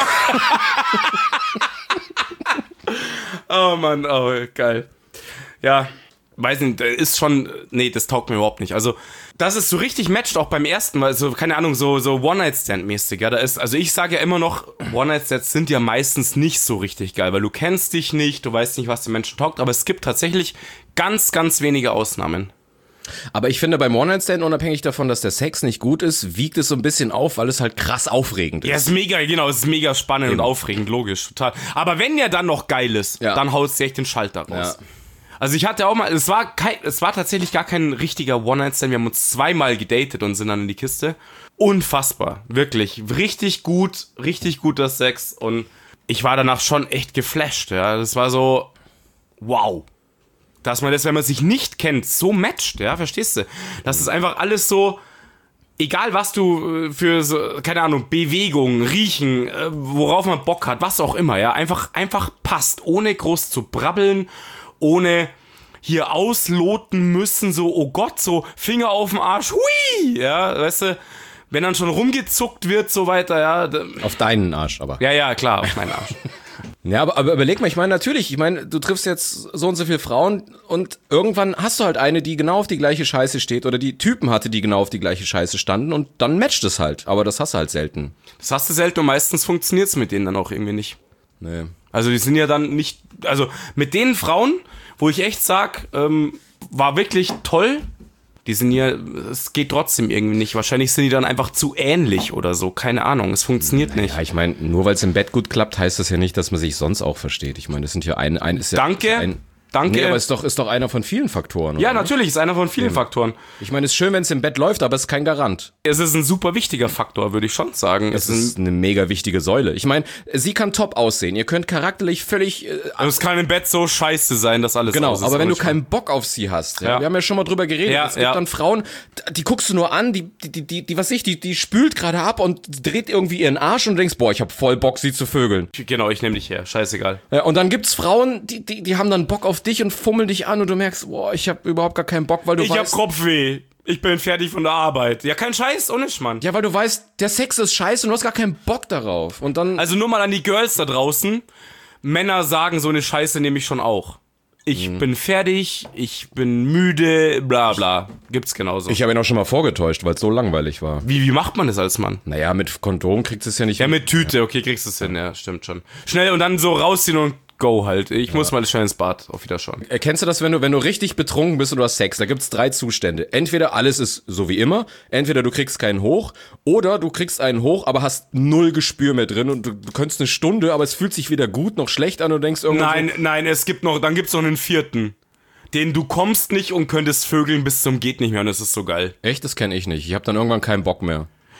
Oh Mann, oh, geil. Ja, weiß nicht, ist schon, nee, das taugt mir überhaupt nicht. Also, das ist so richtig matcht auch beim ersten Mal, so, keine Ahnung, so, so One-Night-Stand-mäßig, ja, da ist, also ich sage ja immer noch, One-Night-Stands sind ja meistens nicht so richtig geil, weil du kennst dich nicht, du weißt nicht, was den Menschen taugt, aber es gibt tatsächlich ganz, ganz wenige Ausnahmen.
Aber ich finde, beim One-Night-Stand, unabhängig davon, dass der Sex nicht gut ist, wiegt es so ein bisschen auf, weil es halt krass aufregend ist.
Ja, ist mega, genau, es ist mega spannend Eben. und aufregend, logisch, total. Aber wenn ja dann noch geil ist, ja. dann haust du echt den Schalter raus. Ja. Also ich hatte auch mal, es war kein, es war tatsächlich gar kein richtiger One-Night-Stand, wir haben uns zweimal gedatet und sind dann in die Kiste. Unfassbar, wirklich, richtig gut, richtig guter Sex und ich war danach schon echt geflasht, ja, das war so, wow. Dass man das, wenn man sich nicht kennt, so matcht, ja, verstehst du? Das ist einfach alles so, egal was du für, so, keine Ahnung, Bewegung, Riechen, worauf man Bock hat, was auch immer, ja, einfach, einfach passt, ohne groß zu brabbeln, ohne hier ausloten müssen, so, oh Gott, so Finger auf den Arsch, hui, ja, weißt du, wenn dann schon rumgezuckt wird, so weiter, ja.
Auf deinen Arsch, aber.
Ja, ja, klar, auf meinen Arsch.
Ja, aber, aber überleg mal, ich meine, natürlich, ich meine, du triffst jetzt so und so viele Frauen und irgendwann hast du halt eine, die genau auf die gleiche Scheiße steht oder die Typen hatte, die genau auf die gleiche Scheiße standen und dann matcht es halt, aber das hast du halt selten.
Das hast du selten und meistens funktioniert es mit denen dann auch irgendwie nicht.
Nee.
Also die sind ja dann nicht, also mit den Frauen, wo ich echt sag, ähm, war wirklich toll, die sind ja, es geht trotzdem irgendwie nicht. Wahrscheinlich sind die dann einfach zu ähnlich oder so, keine Ahnung, es funktioniert
naja,
nicht.
Ja, ich meine, nur weil es im Bett gut klappt, heißt das ja nicht, dass man sich sonst auch versteht. Ich meine, das sind ja ein, ein ist ja
Danke.
Ein,
Danke.
Nee, aber ist doch, ist doch einer von vielen Faktoren.
Ja,
oder?
natürlich, ist einer von vielen ja. Faktoren.
Ich meine, es ist schön, wenn es im Bett läuft, aber es ist kein Garant.
Es ist ein super wichtiger Faktor, würde ich schon sagen.
Es, es ist eine mega wichtige Säule. Ich meine, sie kann top aussehen. Ihr könnt charakterlich völlig... Äh,
also es kann im Bett so scheiße sein, dass alles
Genau,
aus ist,
aber wenn du keinen Bock auf sie hast, ja,
ja.
wir haben ja schon mal drüber geredet,
ja,
es gibt
ja.
dann Frauen, die guckst du nur an, die, die, die, die, die was ich, die, die spült gerade ab und dreht irgendwie ihren Arsch und du denkst, boah, ich hab voll Bock, sie zu vögeln.
Genau, ich nehme dich her, scheißegal.
Ja, und dann gibt's Frauen, die, die, die haben dann Bock auf dich und fummeln dich an und du merkst, boah, ich hab überhaupt gar keinen Bock, weil du
ich
weißt...
Ich hab Kopfweh. Ich bin fertig von der Arbeit. Ja, kein Scheiß, ohne Schmann.
Ja, weil du weißt, der Sex ist scheiße und du hast gar keinen Bock darauf. Und dann...
Also nur mal an die Girls da draußen. Männer sagen, so eine Scheiße nehme ich schon auch. Ich mhm. bin fertig, ich bin müde, bla bla. Gibt's genauso.
Ich habe ihn auch schon mal vorgetäuscht, weil es so langweilig war.
Wie, wie macht man das als Mann?
Naja, mit Kondom kriegst du es ja nicht
Ja,
hin.
mit Tüte, okay, kriegst du es hin, ja, stimmt schon. Schnell und dann so rausziehen und go halt. Ich ja. muss mal schnell ins Bad. Auf Wiederschauen.
Kennst du das, wenn du, wenn du richtig betrunken bist und du hast Sex? Da gibt's drei Zustände. Entweder alles ist so wie immer, entweder du kriegst keinen hoch, oder du kriegst einen hoch, aber hast null Gespür mehr drin und du, du könntest eine Stunde, aber es fühlt sich weder gut noch schlecht an und du denkst irgendwann
Nein,
so,
nein, es gibt noch, dann gibt's noch einen vierten. Den du kommst nicht und könntest vögeln bis zum geht nicht mehr und das ist so geil.
Echt? Das kenne ich nicht. Ich habe dann irgendwann keinen Bock mehr.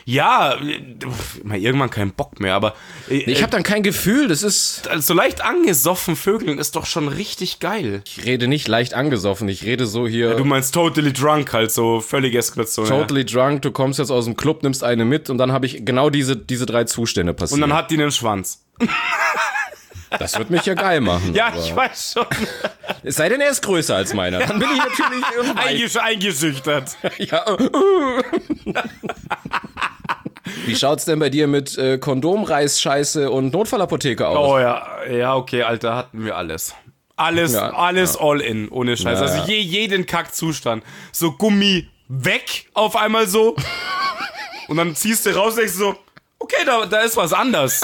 Ja, mal irgendwann keinen Bock mehr, aber...
Äh, ich habe dann kein Gefühl, das ist...
So leicht angesoffen vögeln ist doch schon richtig geil.
Ich rede nicht leicht angesoffen, ich rede so hier...
Ja, du meinst totally drunk halt, so völlig Eskalation.
Totally ja. drunk, du kommst jetzt aus dem Club, nimmst eine mit und dann habe ich genau diese, diese drei Zustände passiert.
Und dann hat die einen Schwanz.
Das wird mich ja geil machen.
Ja, ich weiß schon.
Es sei denn, er ist größer als meiner. Dann bin ich natürlich
irgendwie... Eingeschüchtert. Ja.
Wie schaut's denn bei dir mit äh, Kondomreis, Scheiße und Notfallapotheke aus?
Oh ja, ja, okay, Alter, hatten wir alles. Alles, ja, alles ja. all in, ohne Scheiß. Ja, also je, jeden Kackzustand. So Gummi weg auf einmal so. Und dann ziehst du raus und denkst so, okay, da, da ist was anders.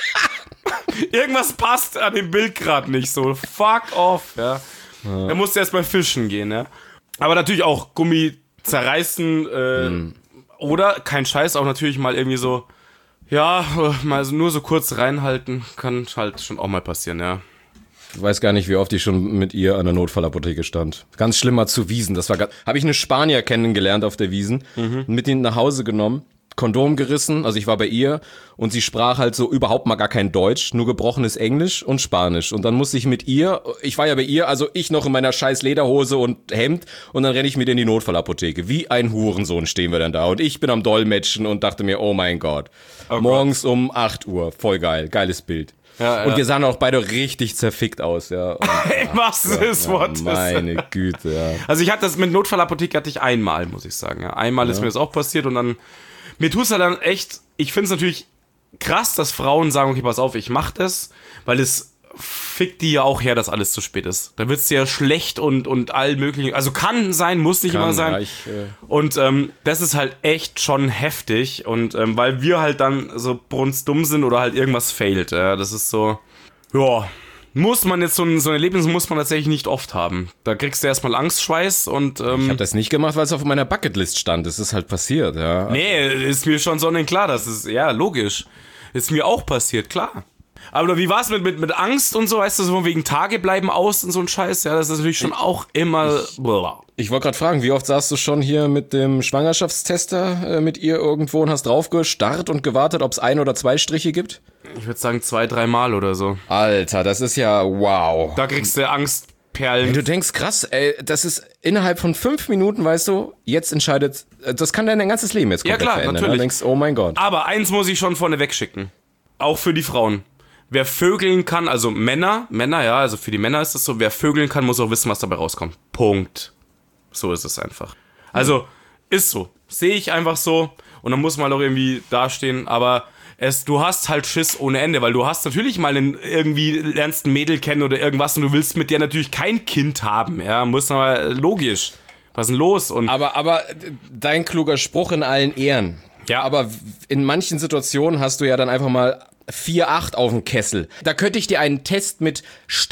Irgendwas passt an dem Bild gerade nicht so. Fuck off, ja. ja. Da musst du erst mal fischen gehen, ja. Aber natürlich auch Gummi zerreißen, äh, hm. oder, kein Scheiß, auch natürlich mal irgendwie so, ja, mal so, nur so kurz reinhalten, kann halt schon auch mal passieren, ja.
Ich weiß gar nicht, wie oft ich schon mit ihr an der Notfallapotheke stand. Ganz schlimmer zu Wiesen, das war ganz, habe ich eine Spanier kennengelernt auf der Wiesen, mhm. mit ihnen nach Hause genommen. Kondom gerissen, also ich war bei ihr und sie sprach halt so überhaupt mal gar kein Deutsch, nur gebrochenes Englisch und Spanisch und dann musste ich mit ihr, ich war ja bei ihr, also ich noch in meiner scheiß Lederhose und Hemd und dann renne ich mit in die Notfallapotheke, wie ein Hurensohn stehen wir dann da und ich bin am Dolmetschen und dachte mir, oh mein Gott, oh morgens Gott. um acht Uhr, voll geil, geiles Bild. Ja, und ja. wir sahen auch beide richtig zerfickt aus, ja. Und,
was ja, ist
ja,
Wortes?
Meine Güte, ja.
Also ich hatte das mit Notfallapotheke hatte ich einmal, muss ich sagen, ja. Einmal ja. ist mir das auch passiert und dann mir tut's halt dann echt, ich find's natürlich krass, dass Frauen sagen, okay, pass auf, ich mach das, weil es fickt die ja auch her, dass alles zu spät ist. Da wird's ja schlecht und, und all möglichen, also kann sein, muss nicht kann, immer sein. Ja, ich, äh und ähm, das ist halt echt schon heftig und ähm, weil wir halt dann so brunstdumm sind oder halt irgendwas failt, ja, das ist so, ja, muss man jetzt so ein, so ein Erlebnis muss man tatsächlich nicht oft haben. Da kriegst du erstmal Angstschweiß und ähm,
ich habe das nicht gemacht, weil es auf meiner Bucketlist stand. Das ist halt passiert, ja.
Nee, ist mir schon sonnenklar, das ist, ja, logisch. Ist mir auch passiert, klar. Aber wie war's mit, mit, mit Angst und so, weißt du, so wegen Tage bleiben aus und so ein Scheiß, ja, das ist natürlich schon auch immer...
Ich, ich wollte gerade fragen, wie oft saßt du schon hier mit dem Schwangerschaftstester äh, mit ihr irgendwo und hast drauf gestarrt und gewartet, ob es ein oder zwei Striche gibt?
Ich würde sagen zwei, dreimal oder so.
Alter, das ist ja wow.
Da kriegst du Angstperlen.
Wenn du denkst, krass, ey, das ist innerhalb von fünf Minuten, weißt du, jetzt entscheidet, das kann dein ganzes Leben jetzt komplett
ja, klar,
verändern.
Natürlich.
Du denkst, oh mein Gott.
Aber eins muss ich schon vorne wegschicken. Auch für die Frauen. Wer vögeln kann, also Männer, Männer, ja, also für die Männer ist es so, wer vögeln kann, muss auch wissen, was dabei rauskommt. Punkt. So ist es einfach. Also, ist so. Sehe ich einfach so. Und dann muss man auch irgendwie dastehen, aber es, du hast halt Schiss ohne Ende, weil du hast natürlich mal einen, irgendwie lernst ein Mädel kennen oder irgendwas und du willst mit der natürlich kein Kind haben, ja, muss aber logisch. Was ist denn los? Und
aber, aber dein kluger Spruch in allen Ehren.
Ja.
Aber in manchen Situationen hast du ja dann einfach mal vier acht auf dem Kessel. Da könnte ich dir einen Test mit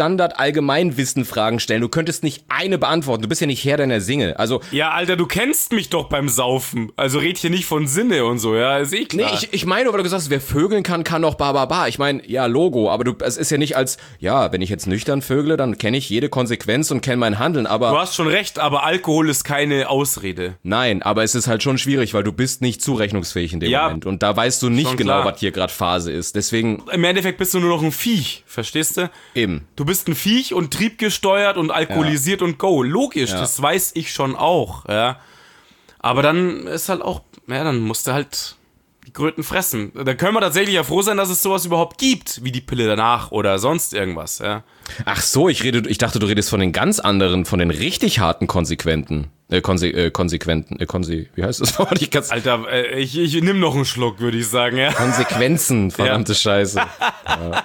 Standard-Allgemeinwissen-Fragen stellen. Du könntest nicht eine beantworten. Du bist ja nicht Herr deiner Single. Also
ja, Alter, du kennst mich doch beim Saufen. Also red hier nicht von Sinne und so, ja, ist eh klar.
Nee, ich, ich meine, weil du gesagt hast, wer vögeln kann, kann doch ba, ba, ba. Ich meine, ja, Logo, aber du, es ist ja nicht als, ja, wenn ich jetzt nüchtern vögle, dann kenne ich jede Konsequenz und kenne mein Handeln, aber...
Du hast schon recht, aber Alkohol ist keine Ausrede.
Nein, aber es ist halt schon schwierig, weil du bist nicht zurechnungsfähig in dem ja, Moment. Und da weißt du nicht genau, was hier gerade Phase ist. Deswegen...
Im Endeffekt bist du nur noch ein Viech, verstehst du?
Eben.
Du bist ein Viech und triebgesteuert und alkoholisiert ja. und go. Logisch, ja. Das weiß ich schon auch, ja. Aber dann ist halt auch, ja, dann musst du halt die Kröten fressen. Da können wir tatsächlich ja froh sein, dass es sowas überhaupt gibt, wie die Pille danach oder sonst irgendwas, ja.
Ach so, ich rede, ich dachte, du redest von den ganz anderen, von den richtig harten Konsequenten. Äh, konse äh, konsequenten, äh, konse wie heißt das? Ich ganz
Alter, äh, ich, ich nimm noch einen Schluck, würde ich sagen, ja.
Konsequenzen, verdammte ja. Scheiße. Ja.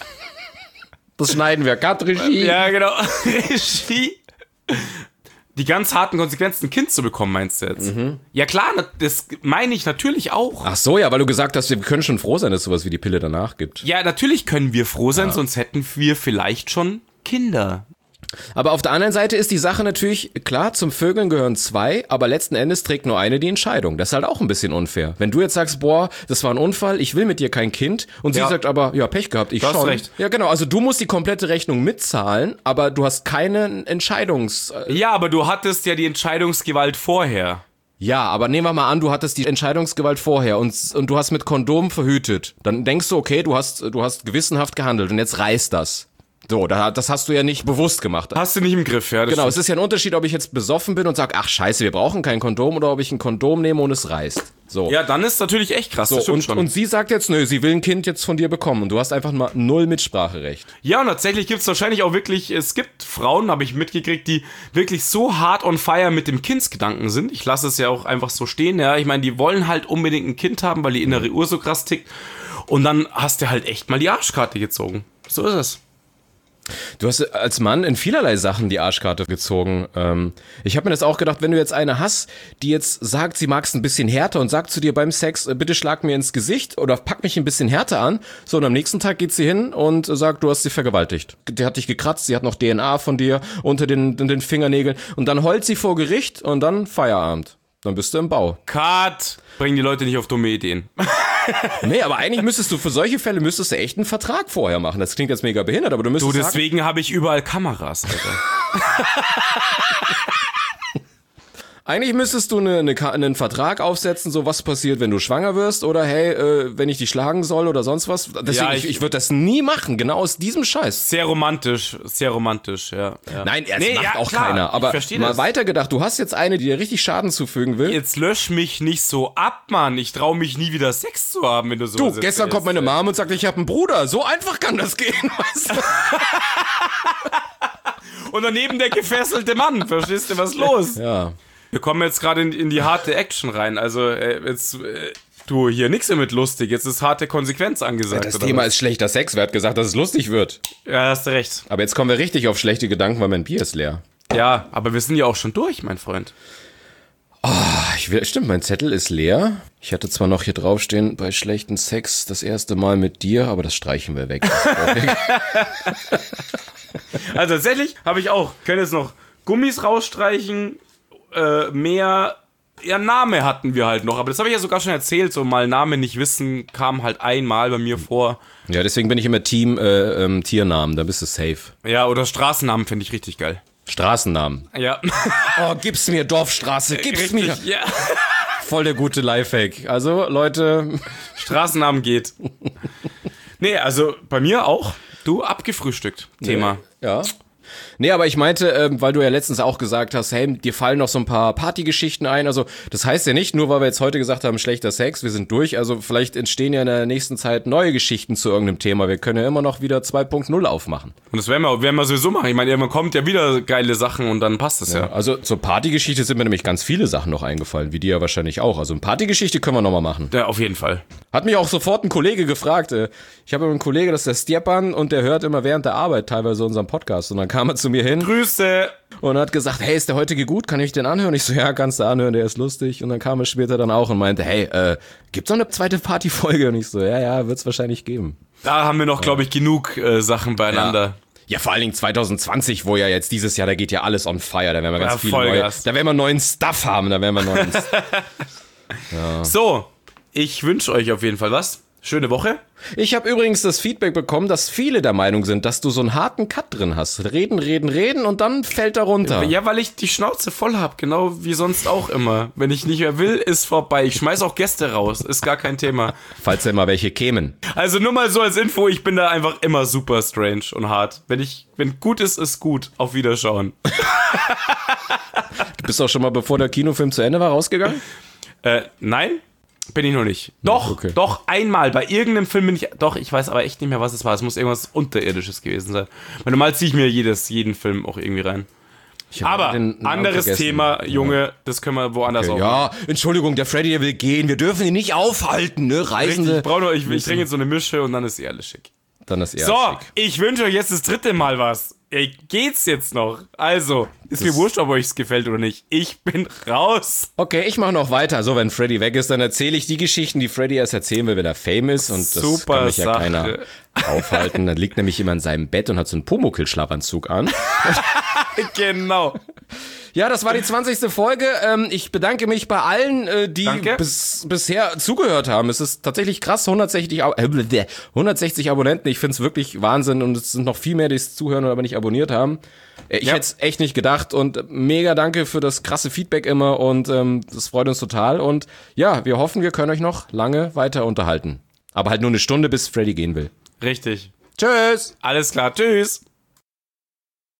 Das schneiden wir. Cut, Regie.
Ja, genau. Regie. Die ganz harten Konsequenzen, ein Kind zu bekommen, meinst du jetzt? Mhm. Ja klar, das meine ich natürlich auch.
Ach so, ja, weil du gesagt hast, wir können schon froh sein, dass es sowas wie die Pille danach gibt.
Ja, natürlich können wir froh sein, ja. Sonst hätten wir vielleicht schon Kinder.
Aber auf der anderen Seite ist die Sache natürlich, klar, zum Vögeln gehören zwei, aber letzten Endes trägt nur eine die Entscheidung. Das ist halt auch ein bisschen unfair. Wenn du jetzt sagst, boah, das war ein Unfall, ich will mit dir kein Kind, und sie ja. sagt aber, ja, Pech gehabt, ich
du
schon.
Hast recht.
Ja, genau, also du musst die komplette Rechnung mitzahlen, aber du hast keine Entscheidungs...
Ja, aber du hattest ja die Entscheidungsgewalt vorher.
Ja, aber nehmen wir mal an, du hattest die Entscheidungsgewalt vorher und, und du hast mit Kondom verhütet. Dann denkst du, okay, du hast, du hast gewissenhaft gehandelt und jetzt reißt das. So, das hast du ja nicht bewusst gemacht.
Hast du nicht im Griff, ja. Das
genau,
stimmt.
Es ist ja ein Unterschied, ob ich jetzt besoffen bin und sage, ach scheiße, wir brauchen kein Kondom, oder ob ich ein Kondom nehme und es reißt. So.
Ja, dann ist natürlich echt krass,
so,
das stimmt
und,
schon.
Und sie sagt jetzt, nö, sie will ein Kind jetzt von dir bekommen und du hast einfach mal null Mitspracherecht.
Ja, und tatsächlich gibt's wahrscheinlich auch wirklich, es gibt Frauen, habe ich mitgekriegt, die wirklich so hart on fire mit dem Kindsgedanken sind. Ich lasse es ja auch einfach so stehen, ja. Ich meine, die wollen halt unbedingt ein Kind haben, weil die innere Uhr so krass tickt. Und dann hast du halt echt mal die Arschkarte gezogen. So ist es.
Du hast als Mann in vielerlei Sachen die Arschkarte gezogen. Ähm, ich habe mir das auch gedacht, wenn du jetzt eine hast, die jetzt sagt, sie mag es ein bisschen härter und sagt zu dir beim Sex, bitte schlag mir ins Gesicht oder pack mich ein bisschen härter an. So, und am nächsten Tag geht sie hin und sagt, du hast sie vergewaltigt. Die hat dich gekratzt, sie hat noch D N A von dir unter den, den Fingernägeln und dann heult sie vor Gericht und dann Feierabend. Dann bist du im Bau.
Cut! Bring die Leute nicht auf dumme Ideen.
Nee, aber eigentlich müsstest du für solche Fälle müsstest du echt einen Vertrag vorher machen. Das klingt jetzt mega behindert, aber du müsstest
Du, deswegen habe ich überall Kameras, Alter.
Eigentlich müsstest du eine, eine, einen Vertrag aufsetzen, so was passiert, wenn du schwanger wirst oder hey, äh, wenn ich dich schlagen soll oder sonst was. Deswegen,
Ja,
ich,
ich,
ich würde das nie machen, genau aus diesem Scheiß.
Sehr romantisch, sehr romantisch, ja. ja.
Nein, es
nee,
macht
ja,
auch
klar,
keiner. Aber mal
das.
weitergedacht, du hast jetzt eine, die dir richtig Schaden zufügen will.
Jetzt lösch mich nicht so ab, Mann. Ich traue mich nie wieder Sex zu haben, wenn du so.
Du, gestern kommt meine Mom und sagt, ich habe einen Bruder. So einfach kann das gehen, weißt du?
Und daneben der gefesselte Mann. Verstehst du, was ist los?
Ja.
Wir kommen jetzt gerade in, in die harte Action rein. Also, äh, jetzt, äh, du, hier nix mit lustig. Jetzt ist harte Konsequenz angesagt.
Das Thema
was?
ist schlechter Sex. Wer hat gesagt, dass es lustig wird?
Ja, hast du recht.
Aber jetzt kommen wir richtig auf schlechte Gedanken, weil mein Bier ist leer.
Ja, aber wir sind ja auch schon durch, mein Freund.
Oh, ich will, stimmt, mein Zettel ist leer. Ich hatte zwar noch hier draufstehen, bei schlechten Sex das erste Mal mit dir, aber das streichen wir weg.
Also tatsächlich habe ich auch, können jetzt noch Gummis rausstreichen, äh, mehr, ja, Name hatten wir halt noch, aber das habe ich ja sogar schon erzählt, so mal Name nicht wissen, kam halt einmal bei mir vor.
Ja, deswegen bin ich immer Team äh, ähm, Tiernamen, da bist du safe.
Ja, oder Straßennamen finde ich richtig geil.
Straßennamen.
Ja.
Oh, gib's mir, Dorfstraße, gib's
richtig,
mir.
Ja.
Voll der gute Lifehack. Also, Leute.
Straßennamen geht. Nee, also bei mir auch. Du, abgefrühstückt. Thema.
Ja. Nee, aber ich meinte, ähm, weil du ja letztens auch gesagt hast, hey, dir fallen noch so ein paar Partygeschichten ein. Also das heißt ja nicht, nur weil wir jetzt heute gesagt haben, schlechter Sex, wir sind durch. Also vielleicht entstehen ja in der nächsten Zeit neue Geschichten zu irgendeinem Thema. Wir können ja immer noch wieder zwei Punkt null aufmachen.
Und das werden wir, werden wir sowieso machen. Ich meine, irgendwann kommt ja wieder geile Sachen und dann passt es ja.
ja. Also zur Partygeschichte sind mir nämlich ganz viele Sachen noch eingefallen, wie dir ja wahrscheinlich auch. Also eine Partygeschichte können wir nochmal machen.
Ja, auf jeden Fall.
Hat mich auch sofort ein Kollege gefragt. Ich habe einen Kollege, das ist der Stjepan, und der hört immer während der Arbeit teilweise unseren Podcast. Und dann kam er zu mir hin.
Grüße.
Und hat gesagt, hey, ist der heutige gut? Kann ich den anhören? Ich so, ja, kannst du anhören, der ist lustig. Und dann kam er später dann auch und meinte, hey, äh, gibt's noch eine zweite Partyfolge? Und ich so, ja, ja, wird's wahrscheinlich geben.
Da haben wir noch, glaube ich, genug äh, Sachen beieinander.
Ja. Ja, vor allen Dingen zwanzig zwanzig, wo ja jetzt dieses Jahr, da geht ja alles on fire. Da werden wir ganz
ja,
viel neu, da werden wir neuen Stuff haben. Da werden wir neuen
ja. So, ich wünsche euch auf jeden Fall was. Schöne Woche.
Ich habe übrigens das Feedback bekommen, dass viele der Meinung sind, dass du so einen harten Cut drin hast. Reden, reden, reden und dann fällt er runter.
Ja, weil ich die Schnauze voll hab, genau wie sonst auch immer. Wenn ich nicht mehr will, ist vorbei. Ich schmeiß auch Gäste raus, ist gar kein Thema.
Falls da mal welche kämen.
Also nur mal so als Info, ich bin da einfach immer super strange und hart. Wenn ich, wenn gut ist, ist gut. Auf Wiederschauen.
Du bist auch schon mal, bevor der Kinofilm zu Ende war, rausgegangen?
Äh, nein. Bin ich noch nicht. Doch,
okay.
doch, einmal. Bei irgendeinem Film bin ich, doch, ich weiß aber echt nicht mehr, was es war. Es muss irgendwas Unterirdisches gewesen sein. Weil normal ziehe ich mir jedes, jeden Film auch irgendwie rein. Aber, anderes Thema, Junge, ja. Das können wir woanders
okay,
auch.
Ja, Entschuldigung, der Freddy, der will gehen. Wir dürfen ihn nicht aufhalten, ne? Reisende.
Richtig, ich brauche noch, ich, ich trinke jetzt so eine Mische und dann ist eh alles schick.
Dann ist eh
so,
alles schick.
Ich wünsche euch jetzt das dritte Mal was. Ey, geht's jetzt noch? Also, ist das mir wurscht, ob euch es gefällt oder nicht. Ich bin raus.
Okay, ich mache noch weiter. So, wenn Freddy weg ist, dann erzähle ich die Geschichten, die Freddy erst erzählen will, wenn er Fame ist. Und das
Super
kann mich ja
Sache.
keiner aufhalten. Dann liegt nämlich immer in seinem Bett und hat so einen Pumuckl-Schlafanzug an.
Genau.
Ja, das war die zwanzigste Folge. Ähm, ich bedanke mich bei allen, äh, die bis, bisher zugehört haben. Es ist tatsächlich krass, hundertsechzig, äh, hundertsechzig Abonnenten. Ich find's wirklich Wahnsinn und es sind noch viel mehr, die es zuhören oder aber nicht abonniert haben. Ich ja. hätte es echt nicht gedacht und mega danke für das krasse Feedback immer und ähm, das freut uns total. Und ja, wir hoffen, wir können euch noch lange weiter unterhalten. Aber halt nur eine Stunde, bis Freddy gehen will.
Richtig.
Tschüss.
Alles klar, tschüss.